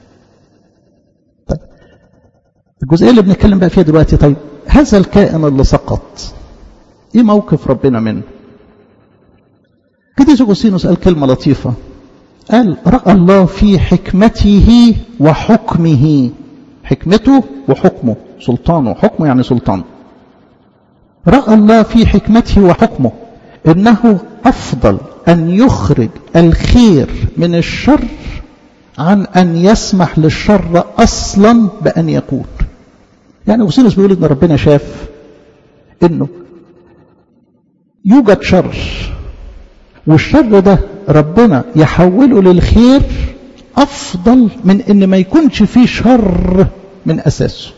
طيب الجزئيه اللي بنتكلم بقى فيها دلوقتي، طيب هذا الكائن اللي سقط ايه موقف ربنا منه؟ قديس أغسطينوس قال كلمة لطيفة، قال رأى الله في حكمته وحكمه. حكمته وحكمه، سلطانه، حكمه يعني سلطانه. رأى الله في حكمته وحكمه إنه أفضل أن يخرج الخير من الشر عن أن يسمح للشر أصلا بأن يكون. يعني أغسطينوس بيقول إن ربنا شاف إنه يوجد شر، والشر ده ربنا يحوله للخير أفضل من إن ما يكونش فيه شر من أساسه.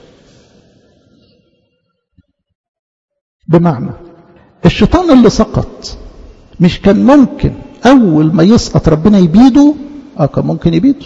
بمعنى الشيطان اللي سقط مش كان ممكن أول ما يسقط ربنا يبيده؟ آه كان ممكن يبيده،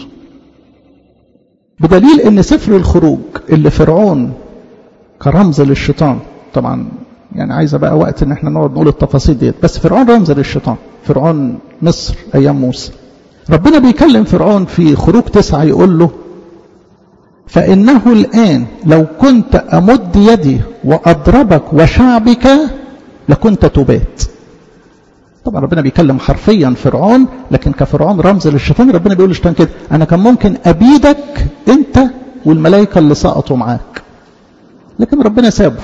بدليل إن سفر الخروج اللي فرعون كرمز للشيطان، طبعا يعني عايزة بقى وقت إن احنا نقعد نقول التفاصيل ديت، بس فرعون رمز للشيطان، فرعون مصر أيام موسى. ربنا بيكلم فرعون في خروج تسعة يقول له فإنه الآن لو كنت أمد يدي وأضربك وشعبك لكنت تبات. طبعا ربنا بيكلم حرفيا فرعون، لكن كفرعون رمز للشيطان. ربنا بيقول للشيطان كده أنا كان ممكن أبيدك أنت والملائكة اللي سقطوا معاك، لكن ربنا سابه.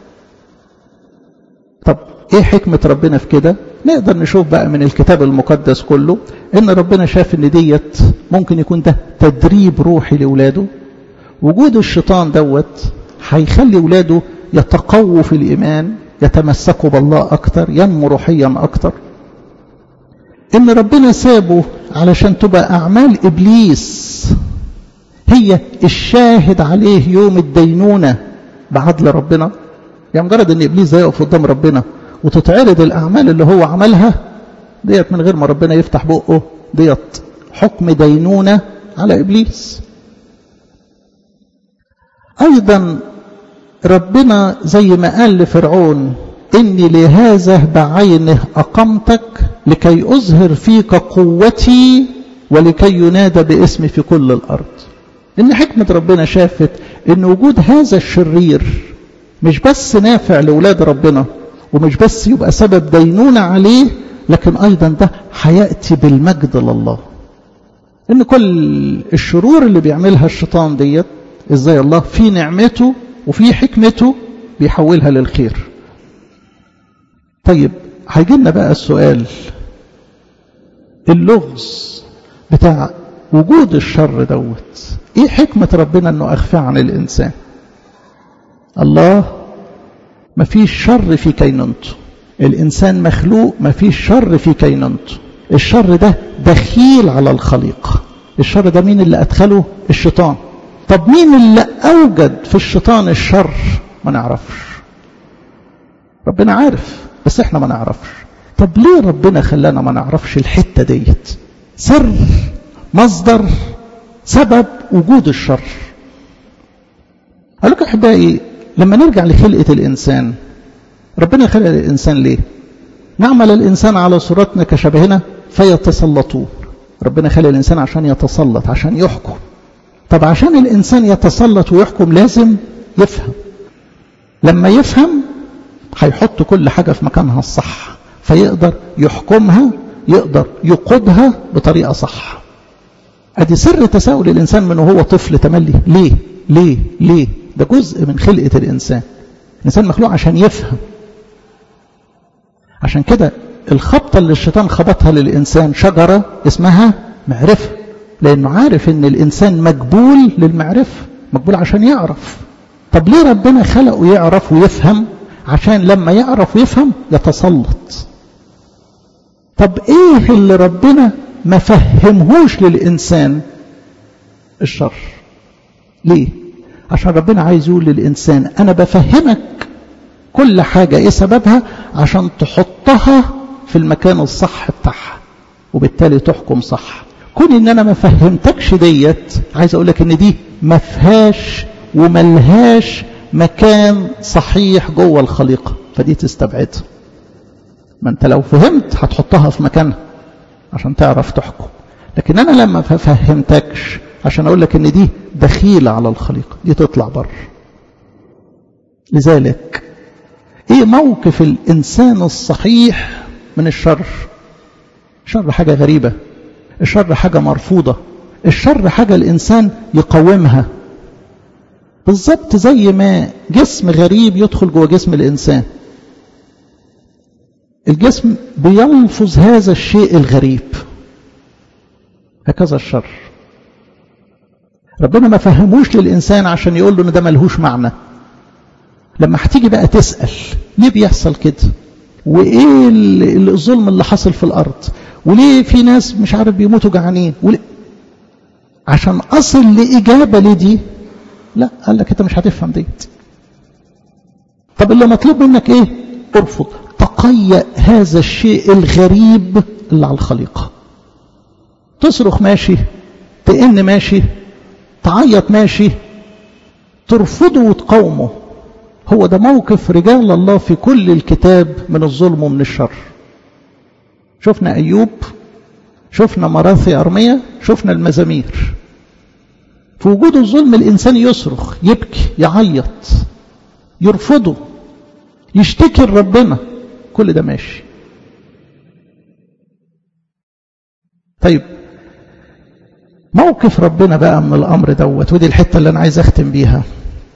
طب ايه حكمة ربنا في كده؟ نقدر نشوف بقى من الكتاب المقدس كله ان ربنا شاف ان ديت ممكن يكون ده تدريب روحي لأولاده. وجود الشيطان دوت هيخلي أولاده يتقووا في الإيمان، يتمسكوا بالله أكتر، ينمو روحيا أكتر. إن ربنا سابه علشان تبقى أعمال إبليس هي الشاهد عليه يوم الدينونة بعدل ربنا. يعني مجرد إن إبليس ده يقف قدام ربنا وتتعرض الأعمال اللي هو عملها ديت من غير ما ربنا يفتح بقه، ديت حكم دينونة على إبليس. أيضا ربنا زي ما قال لفرعون إني لهذا بعينه أقمتك لكي أظهر فيك قوتي ولكي ينادى باسمي في كل الأرض. إن حكمة ربنا شافت إن وجود هذا الشرير مش بس نافع لأولاد ربنا ومش بس يبقى سبب دينونة عليه، لكن أيضا ده هيأتي بالمجد لله. إن كل الشرور اللي بيعملها الشيطان ديت إزاي الله في نعمته وفي حكمته بيحولها للخير. طيب هيجي لنا بقى السؤال، اللغز بتاع وجود الشر دوت ايه حكمة ربنا انه اخفى عن الانسان؟ الله ما فيش شر في كينونته، الانسان مخلوق ما فيش شر في كينونته. الشر ده دخيل على الخليقة. الشر ده مين اللي ادخله؟ الشيطان. طب مين اللي اوجد في الشيطان الشر؟ ما نعرفش. ربنا عارف بس احنا ما نعرفش. طب ليه ربنا خلانا ما نعرفش الحتة ديت؟ سر مصدر سبب وجود الشر. قال لك احبائي لما نرجع لخلقة الانسان، ربنا خلق الانسان ليه؟ نعمل الانسان على صورتنا كشبهنا فيتسلطون. ربنا خلق الانسان عشان يتسلط، عشان يحكم. طب عشان الانسان يتسلط ويحكم لازم يفهم. لما يفهم هيحط كل حاجة في مكانها الصح، فيقدر يحكمها، يقدر يقودها بطريقة صح. ادي سر تساؤل الانسان من وهو طفل تملي، ليه ليه ليه؟ ده جزء من خلقة الانسان. الانسان مخلوق عشان يفهم. عشان كده الخبطة اللي الشيطان خبطها للانسان شجرة اسمها معرفة، لانه عارف ان الانسان مجبول للمعرفة، مجبول عشان يعرف. طب ليه ربنا خلقه يعرف ويفهم؟ عشان لما يعرف ويفهم يتسلط. طب ايه اللي ربنا ما فهمهوش للإنسان؟ الشر. ليه؟ عشان ربنا عايز يقول للإنسان أنا بفهمك كل حاجة إيه سببها عشان تحطها في المكان الصح بتاعها وبالتالي تحكم صح. كون إن أنا ما فهمتكش ديت عايز أقولك إن دي ما فيهاش وملهاش مكان صحيح جوه الخليقة، فدي تستبعدها. ما أنت لو فهمت هتحطها في مكانها عشان تعرف تحكم. لكن أنا لما فهمتكش عشان أقول لك إن دي دخيلة على الخليقة، دي تطلع بره. لذلك إيه موقف الإنسان الصحيح من الشر؟ الشر حاجة غريبة، الشر حاجة مرفوضة، الشر حاجة الإنسان يقاومها. بالضبط زي ما جسم غريب يدخل جوه جسم الإنسان، الجسم بيلفظ هذا الشيء الغريب. هكذا الشر ربنا ما فهموش للإنسان عشان يقول له ان ده ملهوش معنى. لما هتيجي بقى تسأل ليه بيحصل كده، وايه الظلم اللي حصل في الارض، وليه في ناس مش عارف بيموتوا جعانين، وليه؟ عشان اصل لإجابة لدي لا، قال لك انت مش هتفهم ديت. طب اللي مطلوب منك ايه؟ ارفض، تقيأ هذا الشيء الغريب اللي على الخليقة. تصرخ ماشي، تئن ماشي، تعيط ماشي، ترفضه وتقاومه. هو ده موقف رجال الله في كل الكتاب من الظلم ومن الشر. شفنا أيوب، شفنا مراثي أرمية، شفنا المزامير. في وجود الظلم الإنسان يصرخ، يبكي، يعيط، يرفضه، يشتكي لربنا، كل ده ماشي. طيب موقف ربنا بقى من الأمر دوت، ودي الحتة اللي أنا عايز أختم بيها.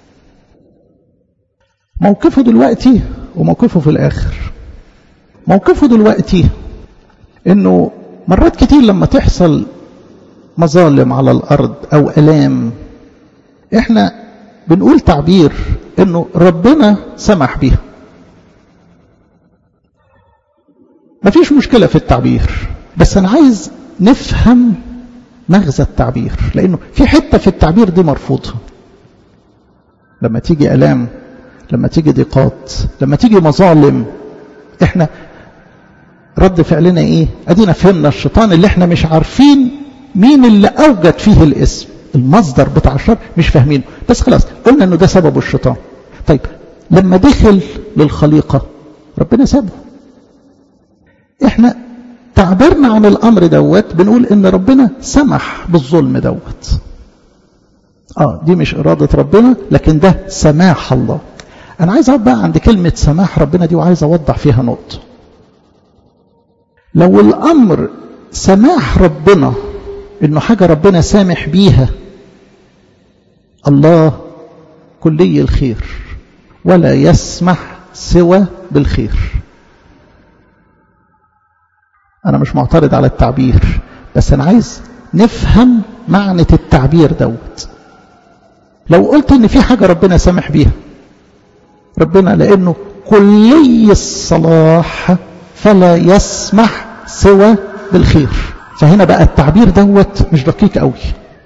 موقفه دلوقتي وموقفه في الآخر. موقفه دلوقتي إنه مرات كتير لما تحصل مظالم على الأرض أو ألام، إحنا بنقول تعبير إنه ربنا سمح بيها. مفيش مشكلة في التعبير، بس أنا عايز نفهم مغزى التعبير، لأنه في حتة في التعبير دي مرفوضة. لما تيجي ألام، لما تيجي ضيقات، لما تيجي مظالم، احنا رد فعلنا ايه؟ ادينا فهمنا الشيطان اللي احنا مش عارفين مين اللي اوجد فيه الاسم، المصدر بتاع الشر مش فاهمينه، بس خلاص قلنا انه ده سببه الشيطان. طيب لما دخل للخليقة ربنا سابه. احنا تعبيرنا عن الامر دوت بنقول ان ربنا سمح بالظلم دوت. اه دي مش ارادة ربنا، لكن ده سماح الله. انا عايز اقعد بقى عند كلمة سماح ربنا دي، وعايز اوضح فيها نقطة. لو الامر سماح ربنا انه حاجة ربنا سامح بيها، الله كلي الخير ولا يسمح سوى بالخير. انا مش معترض على التعبير، بس انا عايز نفهم معنى التعبير دوت. لو قلت ان في حاجة ربنا سامح بيها، ربنا لانه كلي الصلاح فلا يسمح سوى بالخير، فهنا بقى التعبير دوت مش دقيق قوي.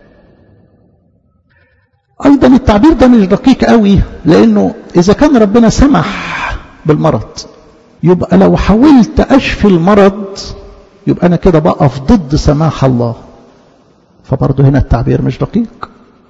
ايضا التعبير ده مش دقيق قوي، لانه اذا كان ربنا سمح بالمرض، يبقى لو حاولت اشفي المرض يبقى انا كده بقف ضد سماح الله، فبرضه هنا التعبير مش دقيق.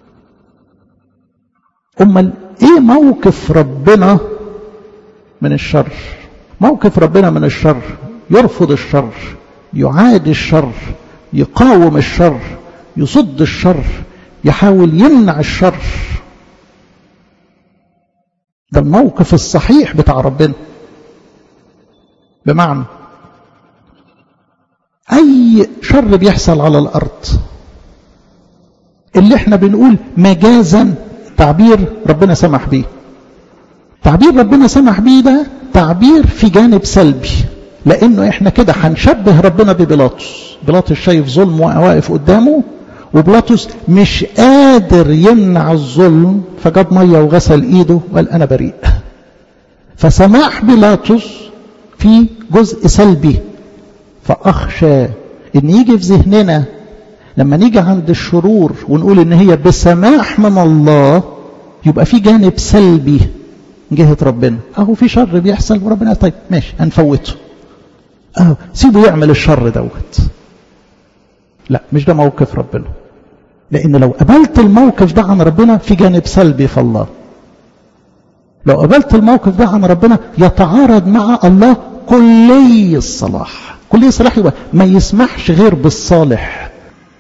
امال ايه موقف ربنا من الشر؟ موقف ربنا من الشر يرفض الشر، يعادي الشر، يقاوم الشر، يصد الشر، يحاول يمنع الشر. ده الموقف الصحيح بتاع ربنا. بمعنى اي شر بيحصل على الارض اللي احنا بنقول مجازا تعبير ربنا سمح بيه، تعبير ربنا سمح بيه ده تعبير في جانب سلبي، لانه احنا كده هنشبه ربنا ببيلاطس. بيلاطس شايف ظلم واقف قدامه، وبيلاطس مش قادر يمنع الظلم، فجاب ميه وغسل ايده وقال انا بريء. فسماح بيلاطس في جزء سلبي، فاخشى ان يجي في ذهننا لما نيجي عند الشرور ونقول ان هي بسماح من الله، يبقى في جانب سلبي من جهة ربنا. اهو في شر بيحصل وربنا طيب ماشي هنفوته، اهو سيبه يعمل الشر دوت. لا، مش ده موقف ربنا، لان لو قبلت الموقف ده عن ربنا في جانب سلبي في الله. لو قبلت الموقف ده عن ربنا يتعارض مع الله كلي الصلاح. كلي الصلاح يبقى ما يسمحش غير بالصالح.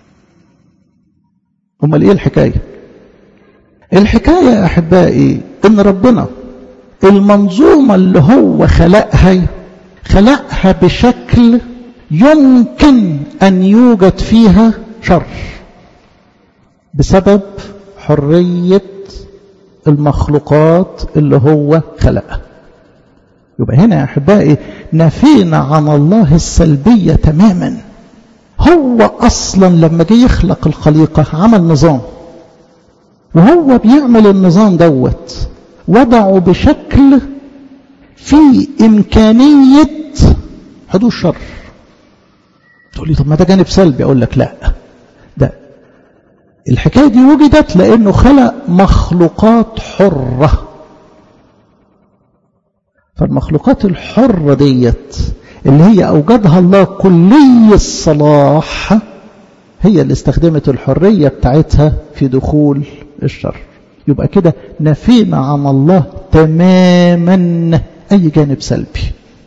امال ايه الحكايه؟ الحكايه يا احبائي ان ربنا المنظومه اللي هو خلقها خلقها بشكل يمكن ان يوجد فيها شر بسبب حريه المخلوقات اللي هو خلقها. يبقى هنا يا احبائي نفينا عن الله السلبيه تماما. هو اصلا لما جه يخلق الخليقه عمل نظام، وهو بيعمل النظام دوت وضعه بشكل في امكانيه حدوث شر. تقول لي طب ما ده جانب سلبي، اقول لك لا، ده الحكايه دي وجدت لانه خلق مخلوقات حره. فالمخلوقات الحره ديت اللي هي اوجدها الله كلي الصلاح هي اللي استخدمت الحريه بتاعتها في دخول الشر. يبقى كده نفينا عن الله تماما اي جانب سلبي.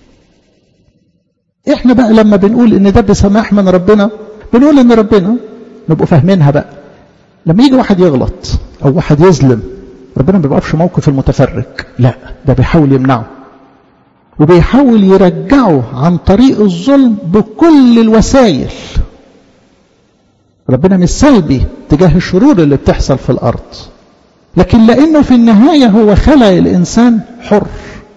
احنا بقى لما بنقول ان ده بسماح من ربنا، بنقول ان ربنا نبقوا فاهمينها بقى. لما يجي واحد يغلط او واحد يظلم، ربنا ما بيقفش موقف المتفرج، لا، ده بيحاول يمنعه وبيحاول يرجعه عن طريق الظلم بكل الوسائل. ربنا مش سلبي تجاه الشرور اللي بتحصل في الارض، لكن لانه في النهايه هو خلق الانسان حر.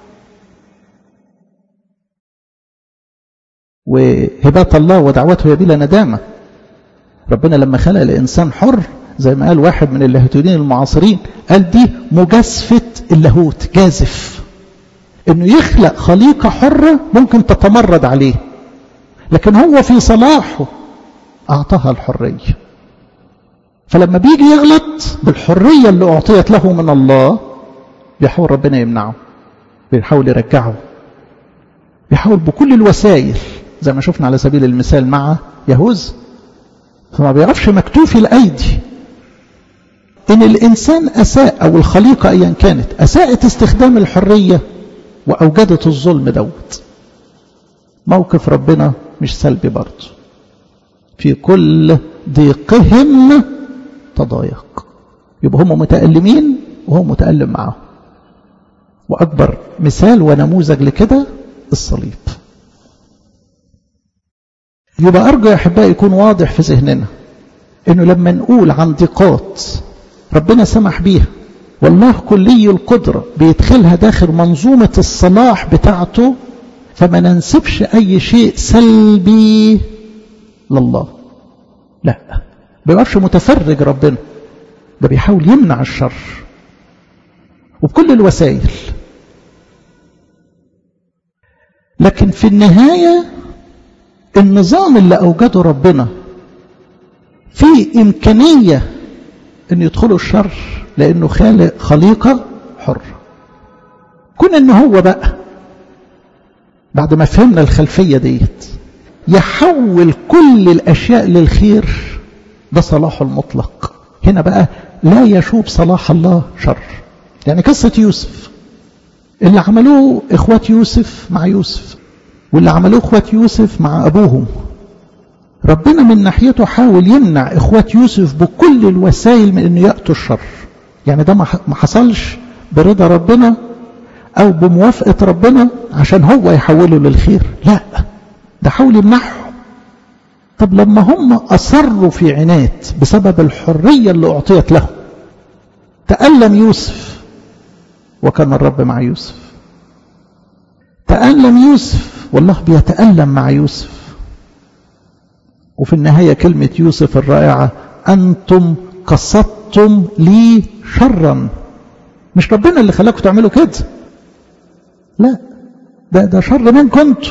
وهبات الله ودعوته بلا ندامه. ربنا لما خلق الانسان حر زي ما قال واحد من اللاهوتيين المعاصرين، قال دي مجازفه اللاهوت، جازف انه يخلق خليقه حره ممكن تتمرد عليه. لكن هو في صلاحه أعطاها الحرية. فلما بيجي يغلط بالحرية اللي أعطيت له من الله بيحاول ربنا يمنعه، بيحاول يرجعه، بيحاول بكل الوسائل زي ما شفنا على سبيل المثال مع يهوذا. فما بيعرفش مكتوفي الأيدي. إن الإنسان أساء أو الخليقة أيا كانت أساءت استخدام الحرية وأوجدت الظلم دوت، موقف ربنا مش سلبي برضه. في كل ضيقهم تضايق، يبقى هم متألمين وهو متألم معهم. وأكبر مثال ونموذج لكده الصليب. يبقى أرجو يا أحبائي يكون واضح في ذهننا إنه لما نقول عن ضيقات ربنا سمح بيها والله كلي القدرة بيدخلها داخل منظومة الصلاح بتاعته، فما ننسبش أي شيء سلبي لله. لا، بيبقاش متفرج ربنا، ده بيحاول يمنع الشر وبكل الوسائل. لكن في النهاية النظام اللي أوجده ربنا فيه إمكانية أن يدخلوا الشر لأنه خالق خليقة حرة. كون أنه هو بقى بعد ما فهمنا الخلفية ديت يحول كل الأشياء للخير، ده صلاحه المطلق. هنا بقى لا يشوب صلاح الله شر. يعني قصة يوسف اللي عملوه إخوات يوسف مع يوسف واللي عملوه إخوات يوسف مع أبوهم، ربنا من ناحيته حاول يمنع إخوات يوسف بكل الوسائل من أنه يأتوا الشر. يعني ده ما حصلش برضا ربنا أو بموافقة ربنا عشان هو يحوله للخير، لا، ده حاول يمنعه. طب لما هم أصروا في عناد بسبب الحرية اللي أعطيت له، تألم يوسف وكان الرب مع يوسف. تألم يوسف والله بيتألم مع يوسف. وفي النهاية كلمة يوسف الرائعة: أنتم قصدتم لي شرا. مش ربنا اللي خلاكم تعملوا كده، لا، ده ده شر منكم انتم.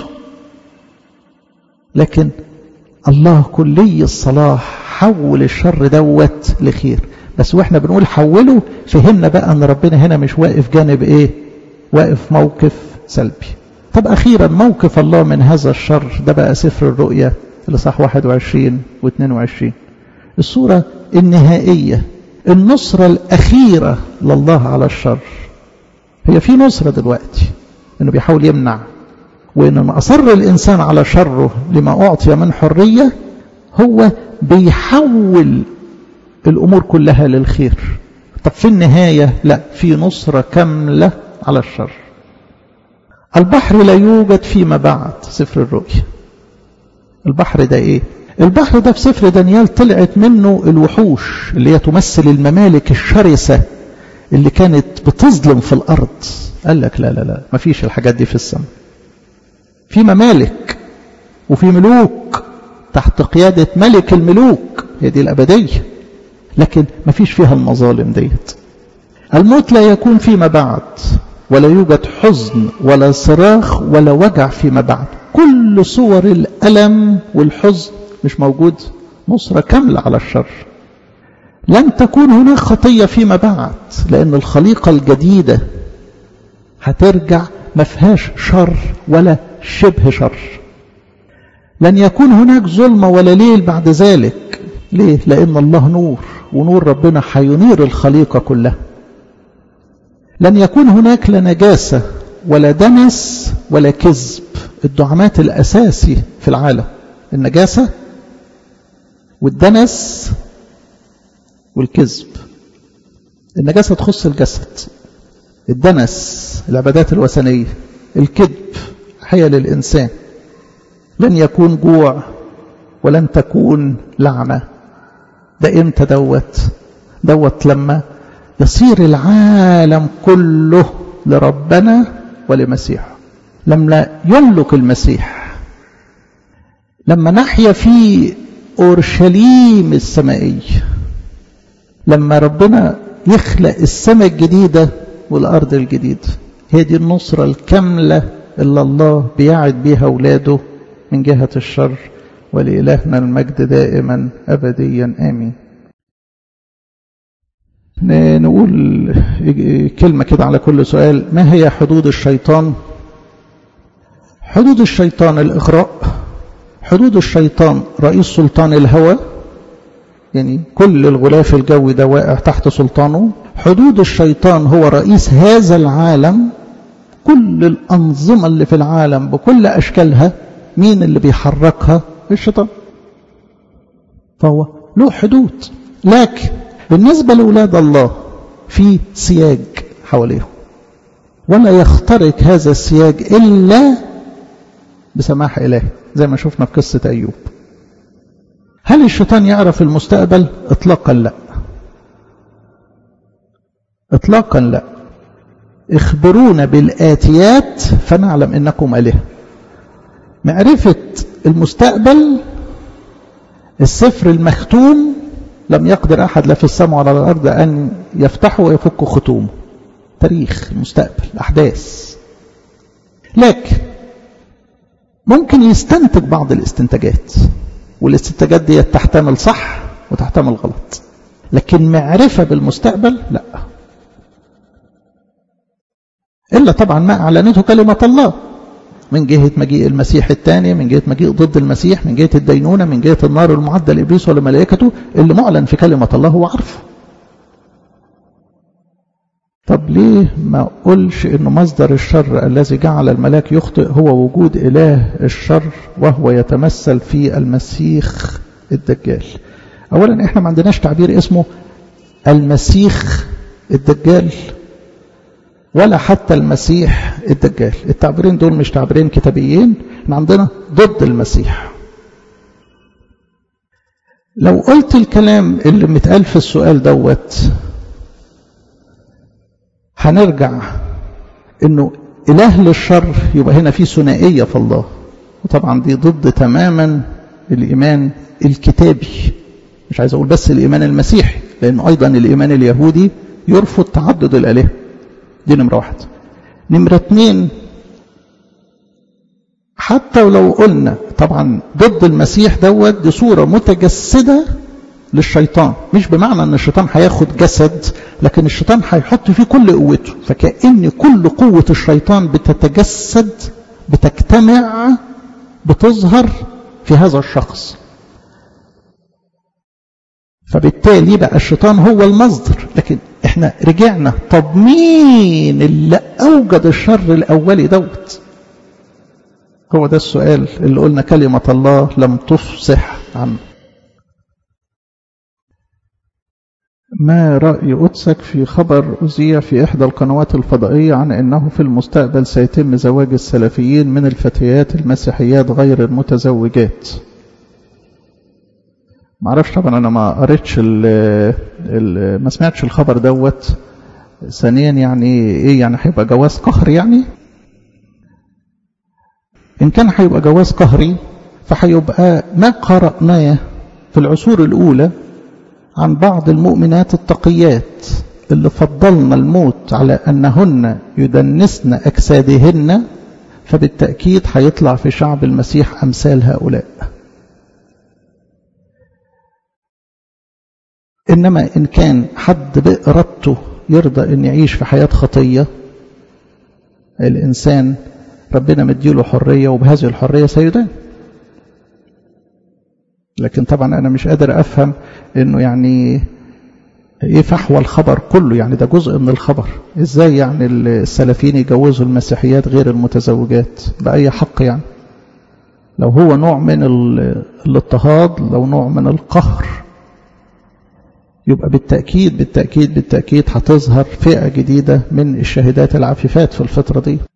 لكن الله كلي الصلاح حول الشر دوت لخير. بس واحنا بنقول حوله فهمنا بقى ان ربنا هنا مش واقف جانب ايه، واقف موقف سلبي. طب اخيرا موقف الله من هذا الشر ده بقى سفر الرؤيا الاصحاح واحد وعشرين واثنين وعشرين، الصورة النهائية، النصرة الأخيرة لله على الشر. هي في نصرة دلوقتي انه بيحاول يمنع، وإن أصر الإنسان على شره لما أعطي من حرية هو بيحول الأمور كلها للخير. طب في النهاية لا، في نصرة كاملة على الشر. البحر لا يوجد فيما بعد. سفر الرؤيا البحر ده إيه؟ البحر ده في سفر دانيال طلعت منه الوحوش اللي هي تمثل الممالك الشرسة اللي كانت بتظلم في الأرض. قال لك لا لا لا، ما فيش الحاجات دي في السماء. في ممالك وفي ملوك تحت قيادة ملك الملوك، هي دي الأبدية، لكن ما فيش فيها المظالم ديت. الموت لا يكون فيما بعد، ولا يوجد حزن ولا صراخ ولا وجع فيما بعد. كل صور الألم والحزن مش موجود. نصرة كاملة على الشر. لن تكون هناك خطية فيما بعد، لأن الخليقة الجديدة هترجع ما فيهاش شر ولا شبه شر. لن يكون هناك ظلمة ولا ليل بعد ذلك. ليه؟ لأن الله نور، ونور ربنا حينير الخليقة كلها. لن يكون هناك لا نجاسة ولا دنس ولا كذب. الدعامات الأساسي في العالم النجاسة والدنس والكذب. النجاسة تخص الجسد، الدنس العبادات الوثنية، الكذب حيل الإنسان. لن يكون جوع ولن تكون لعنة. ده امتى دوت؟ دوت لما يصير العالم كله لربنا ولمسيحه، لما يملك المسيح، لما نحيا في أورشليم السمائية، لما ربنا يخلق السماء الجديدة والأرض الجديدة. هي دي النصرة الكاملة اللي الله بيعد بيها أولاده من جهة الشر، ولإلهنا المجد دائما أبديا آمين. نقول كلمة كده على كل سؤال. ما هي حدود الشيطان؟ حدود الشيطان الإغراء. حدود الشيطان رئيس سلطان الهوى، يعني كل الغلاف الجوي ده واقع تحت سلطانه. حدود الشيطان هو رئيس هذا العالم، كل الأنظمة اللي في العالم بكل أشكالها مين اللي بيحركها؟ الشيطان. فهو له حدود، لكن بالنسبة لأولاد الله في سياج حواليهم، ولا يخترق هذا السياج إلا بسماح إلهي، زي ما شفنا في قصة أيوب. هل الشيطان يعرف المستقبل؟ إطلاقا لا، إطلاقا لا. اخبرونا بالآتيات فنعلم إنكم آلهة. معرفة المستقبل السفر المختوم لم يقدر أحد لا في السماء ولا على الأرض أن يفتحه ويفك ختومه. تاريخ المستقبل، أحداث، لكن ممكن يستنتج بعض الاستنتاجات، والاستنتاجات دي تحتمل صح وتحتمل غلط، لكن معرفة بالمستقبل لا، إلا طبعا ما أعلنته كلمة الله من جهة مجيء المسيح الثاني، من جهة مجيء ضد المسيح، من جهة الدينونة، من جهة النار المعدة لإبليس ولملائكته، اللي معلن في كلمة الله هو عارفه. طب ليه ما أقولش إنه مصدر الشر الذي جعل الملاك يخطئ هو وجود إله الشر، وهو يتمثل في المسيح الدجال؟ أولا إحنا ما عندناش تعبير اسمه المسيح الدجال ولا حتى المسيح الدجال. التعبيرين دول مش تعبيرين كتابيين، احنا عندنا ضد المسيح. لو قلت الكلام اللي متقال في السؤال دوت هنرجع انه اله للشر، يبقى هنا في ثنائيه في الله، وطبعا دي ضد تماما الايمان الكتابي. مش عايز اقول بس الايمان المسيحي، لانه ايضا الايمان اليهودي يرفض تعدد الالهه. دي نمرة واحد. نمرة اتنين، حتى ولو قلنا طبعا ضد المسيح دوت، دي صورة متجسدة للشيطان، مش بمعنى ان الشيطان هياخد جسد، لكن الشيطان هيحط فيه كل قوته، فكأن كل قوة الشيطان بتتجسد، بتجتمع، بتظهر في هذا الشخص. فبالتالي بقى الشيطان هو المصدر. لكن احنا رجعنا، طب مين اللي اوجد الشر الاولي دوت؟ هو ده السؤال اللي قلنا كلمة الله لم تفصح عنه. ما رأي قدسك في خبر أذيع في إحدى القنوات الفضائية عن أنه في المستقبل سيتم زواج السلفيين من الفتيات المسيحيات غير المتزوجات؟ معرفش طبعا، أنا ما قريتش ال ال ما سمعتش الخبر دوت. ثانيا يعني إيه يعني هيبقى جواز قهري؟ يعني إن كان هيبقى جواز قهري فهيبقى ما قرأناه في العصور الأولى عن بعض المؤمنات التقيات اللي فضلنا الموت على أنهن يدنسن أجسادهن، فبالتأكيد هيطلع في شعب المسيح أمثال هؤلاء. إنما إن كان حد بإرادته يرضى أن يعيش في حياة خطية، الإنسان ربنا مديله حرية، وبهذه الحرية سيدان. لكن طبعا أنا مش قادر أفهم إنه يعني إيه فحوى الخبر كله، يعني ده جزء من الخبر. إزاي يعني السلفيين يجوزوا المسيحيات غير المتزوجات؟ بأي حق يعني؟ لو هو نوع من الاضطهاد، لو نوع من القهر، يبقى بالتأكيد بالتأكيد بالتأكيد هتظهر فئة جديدة من الشهيدات العفيفات في الفترة دي.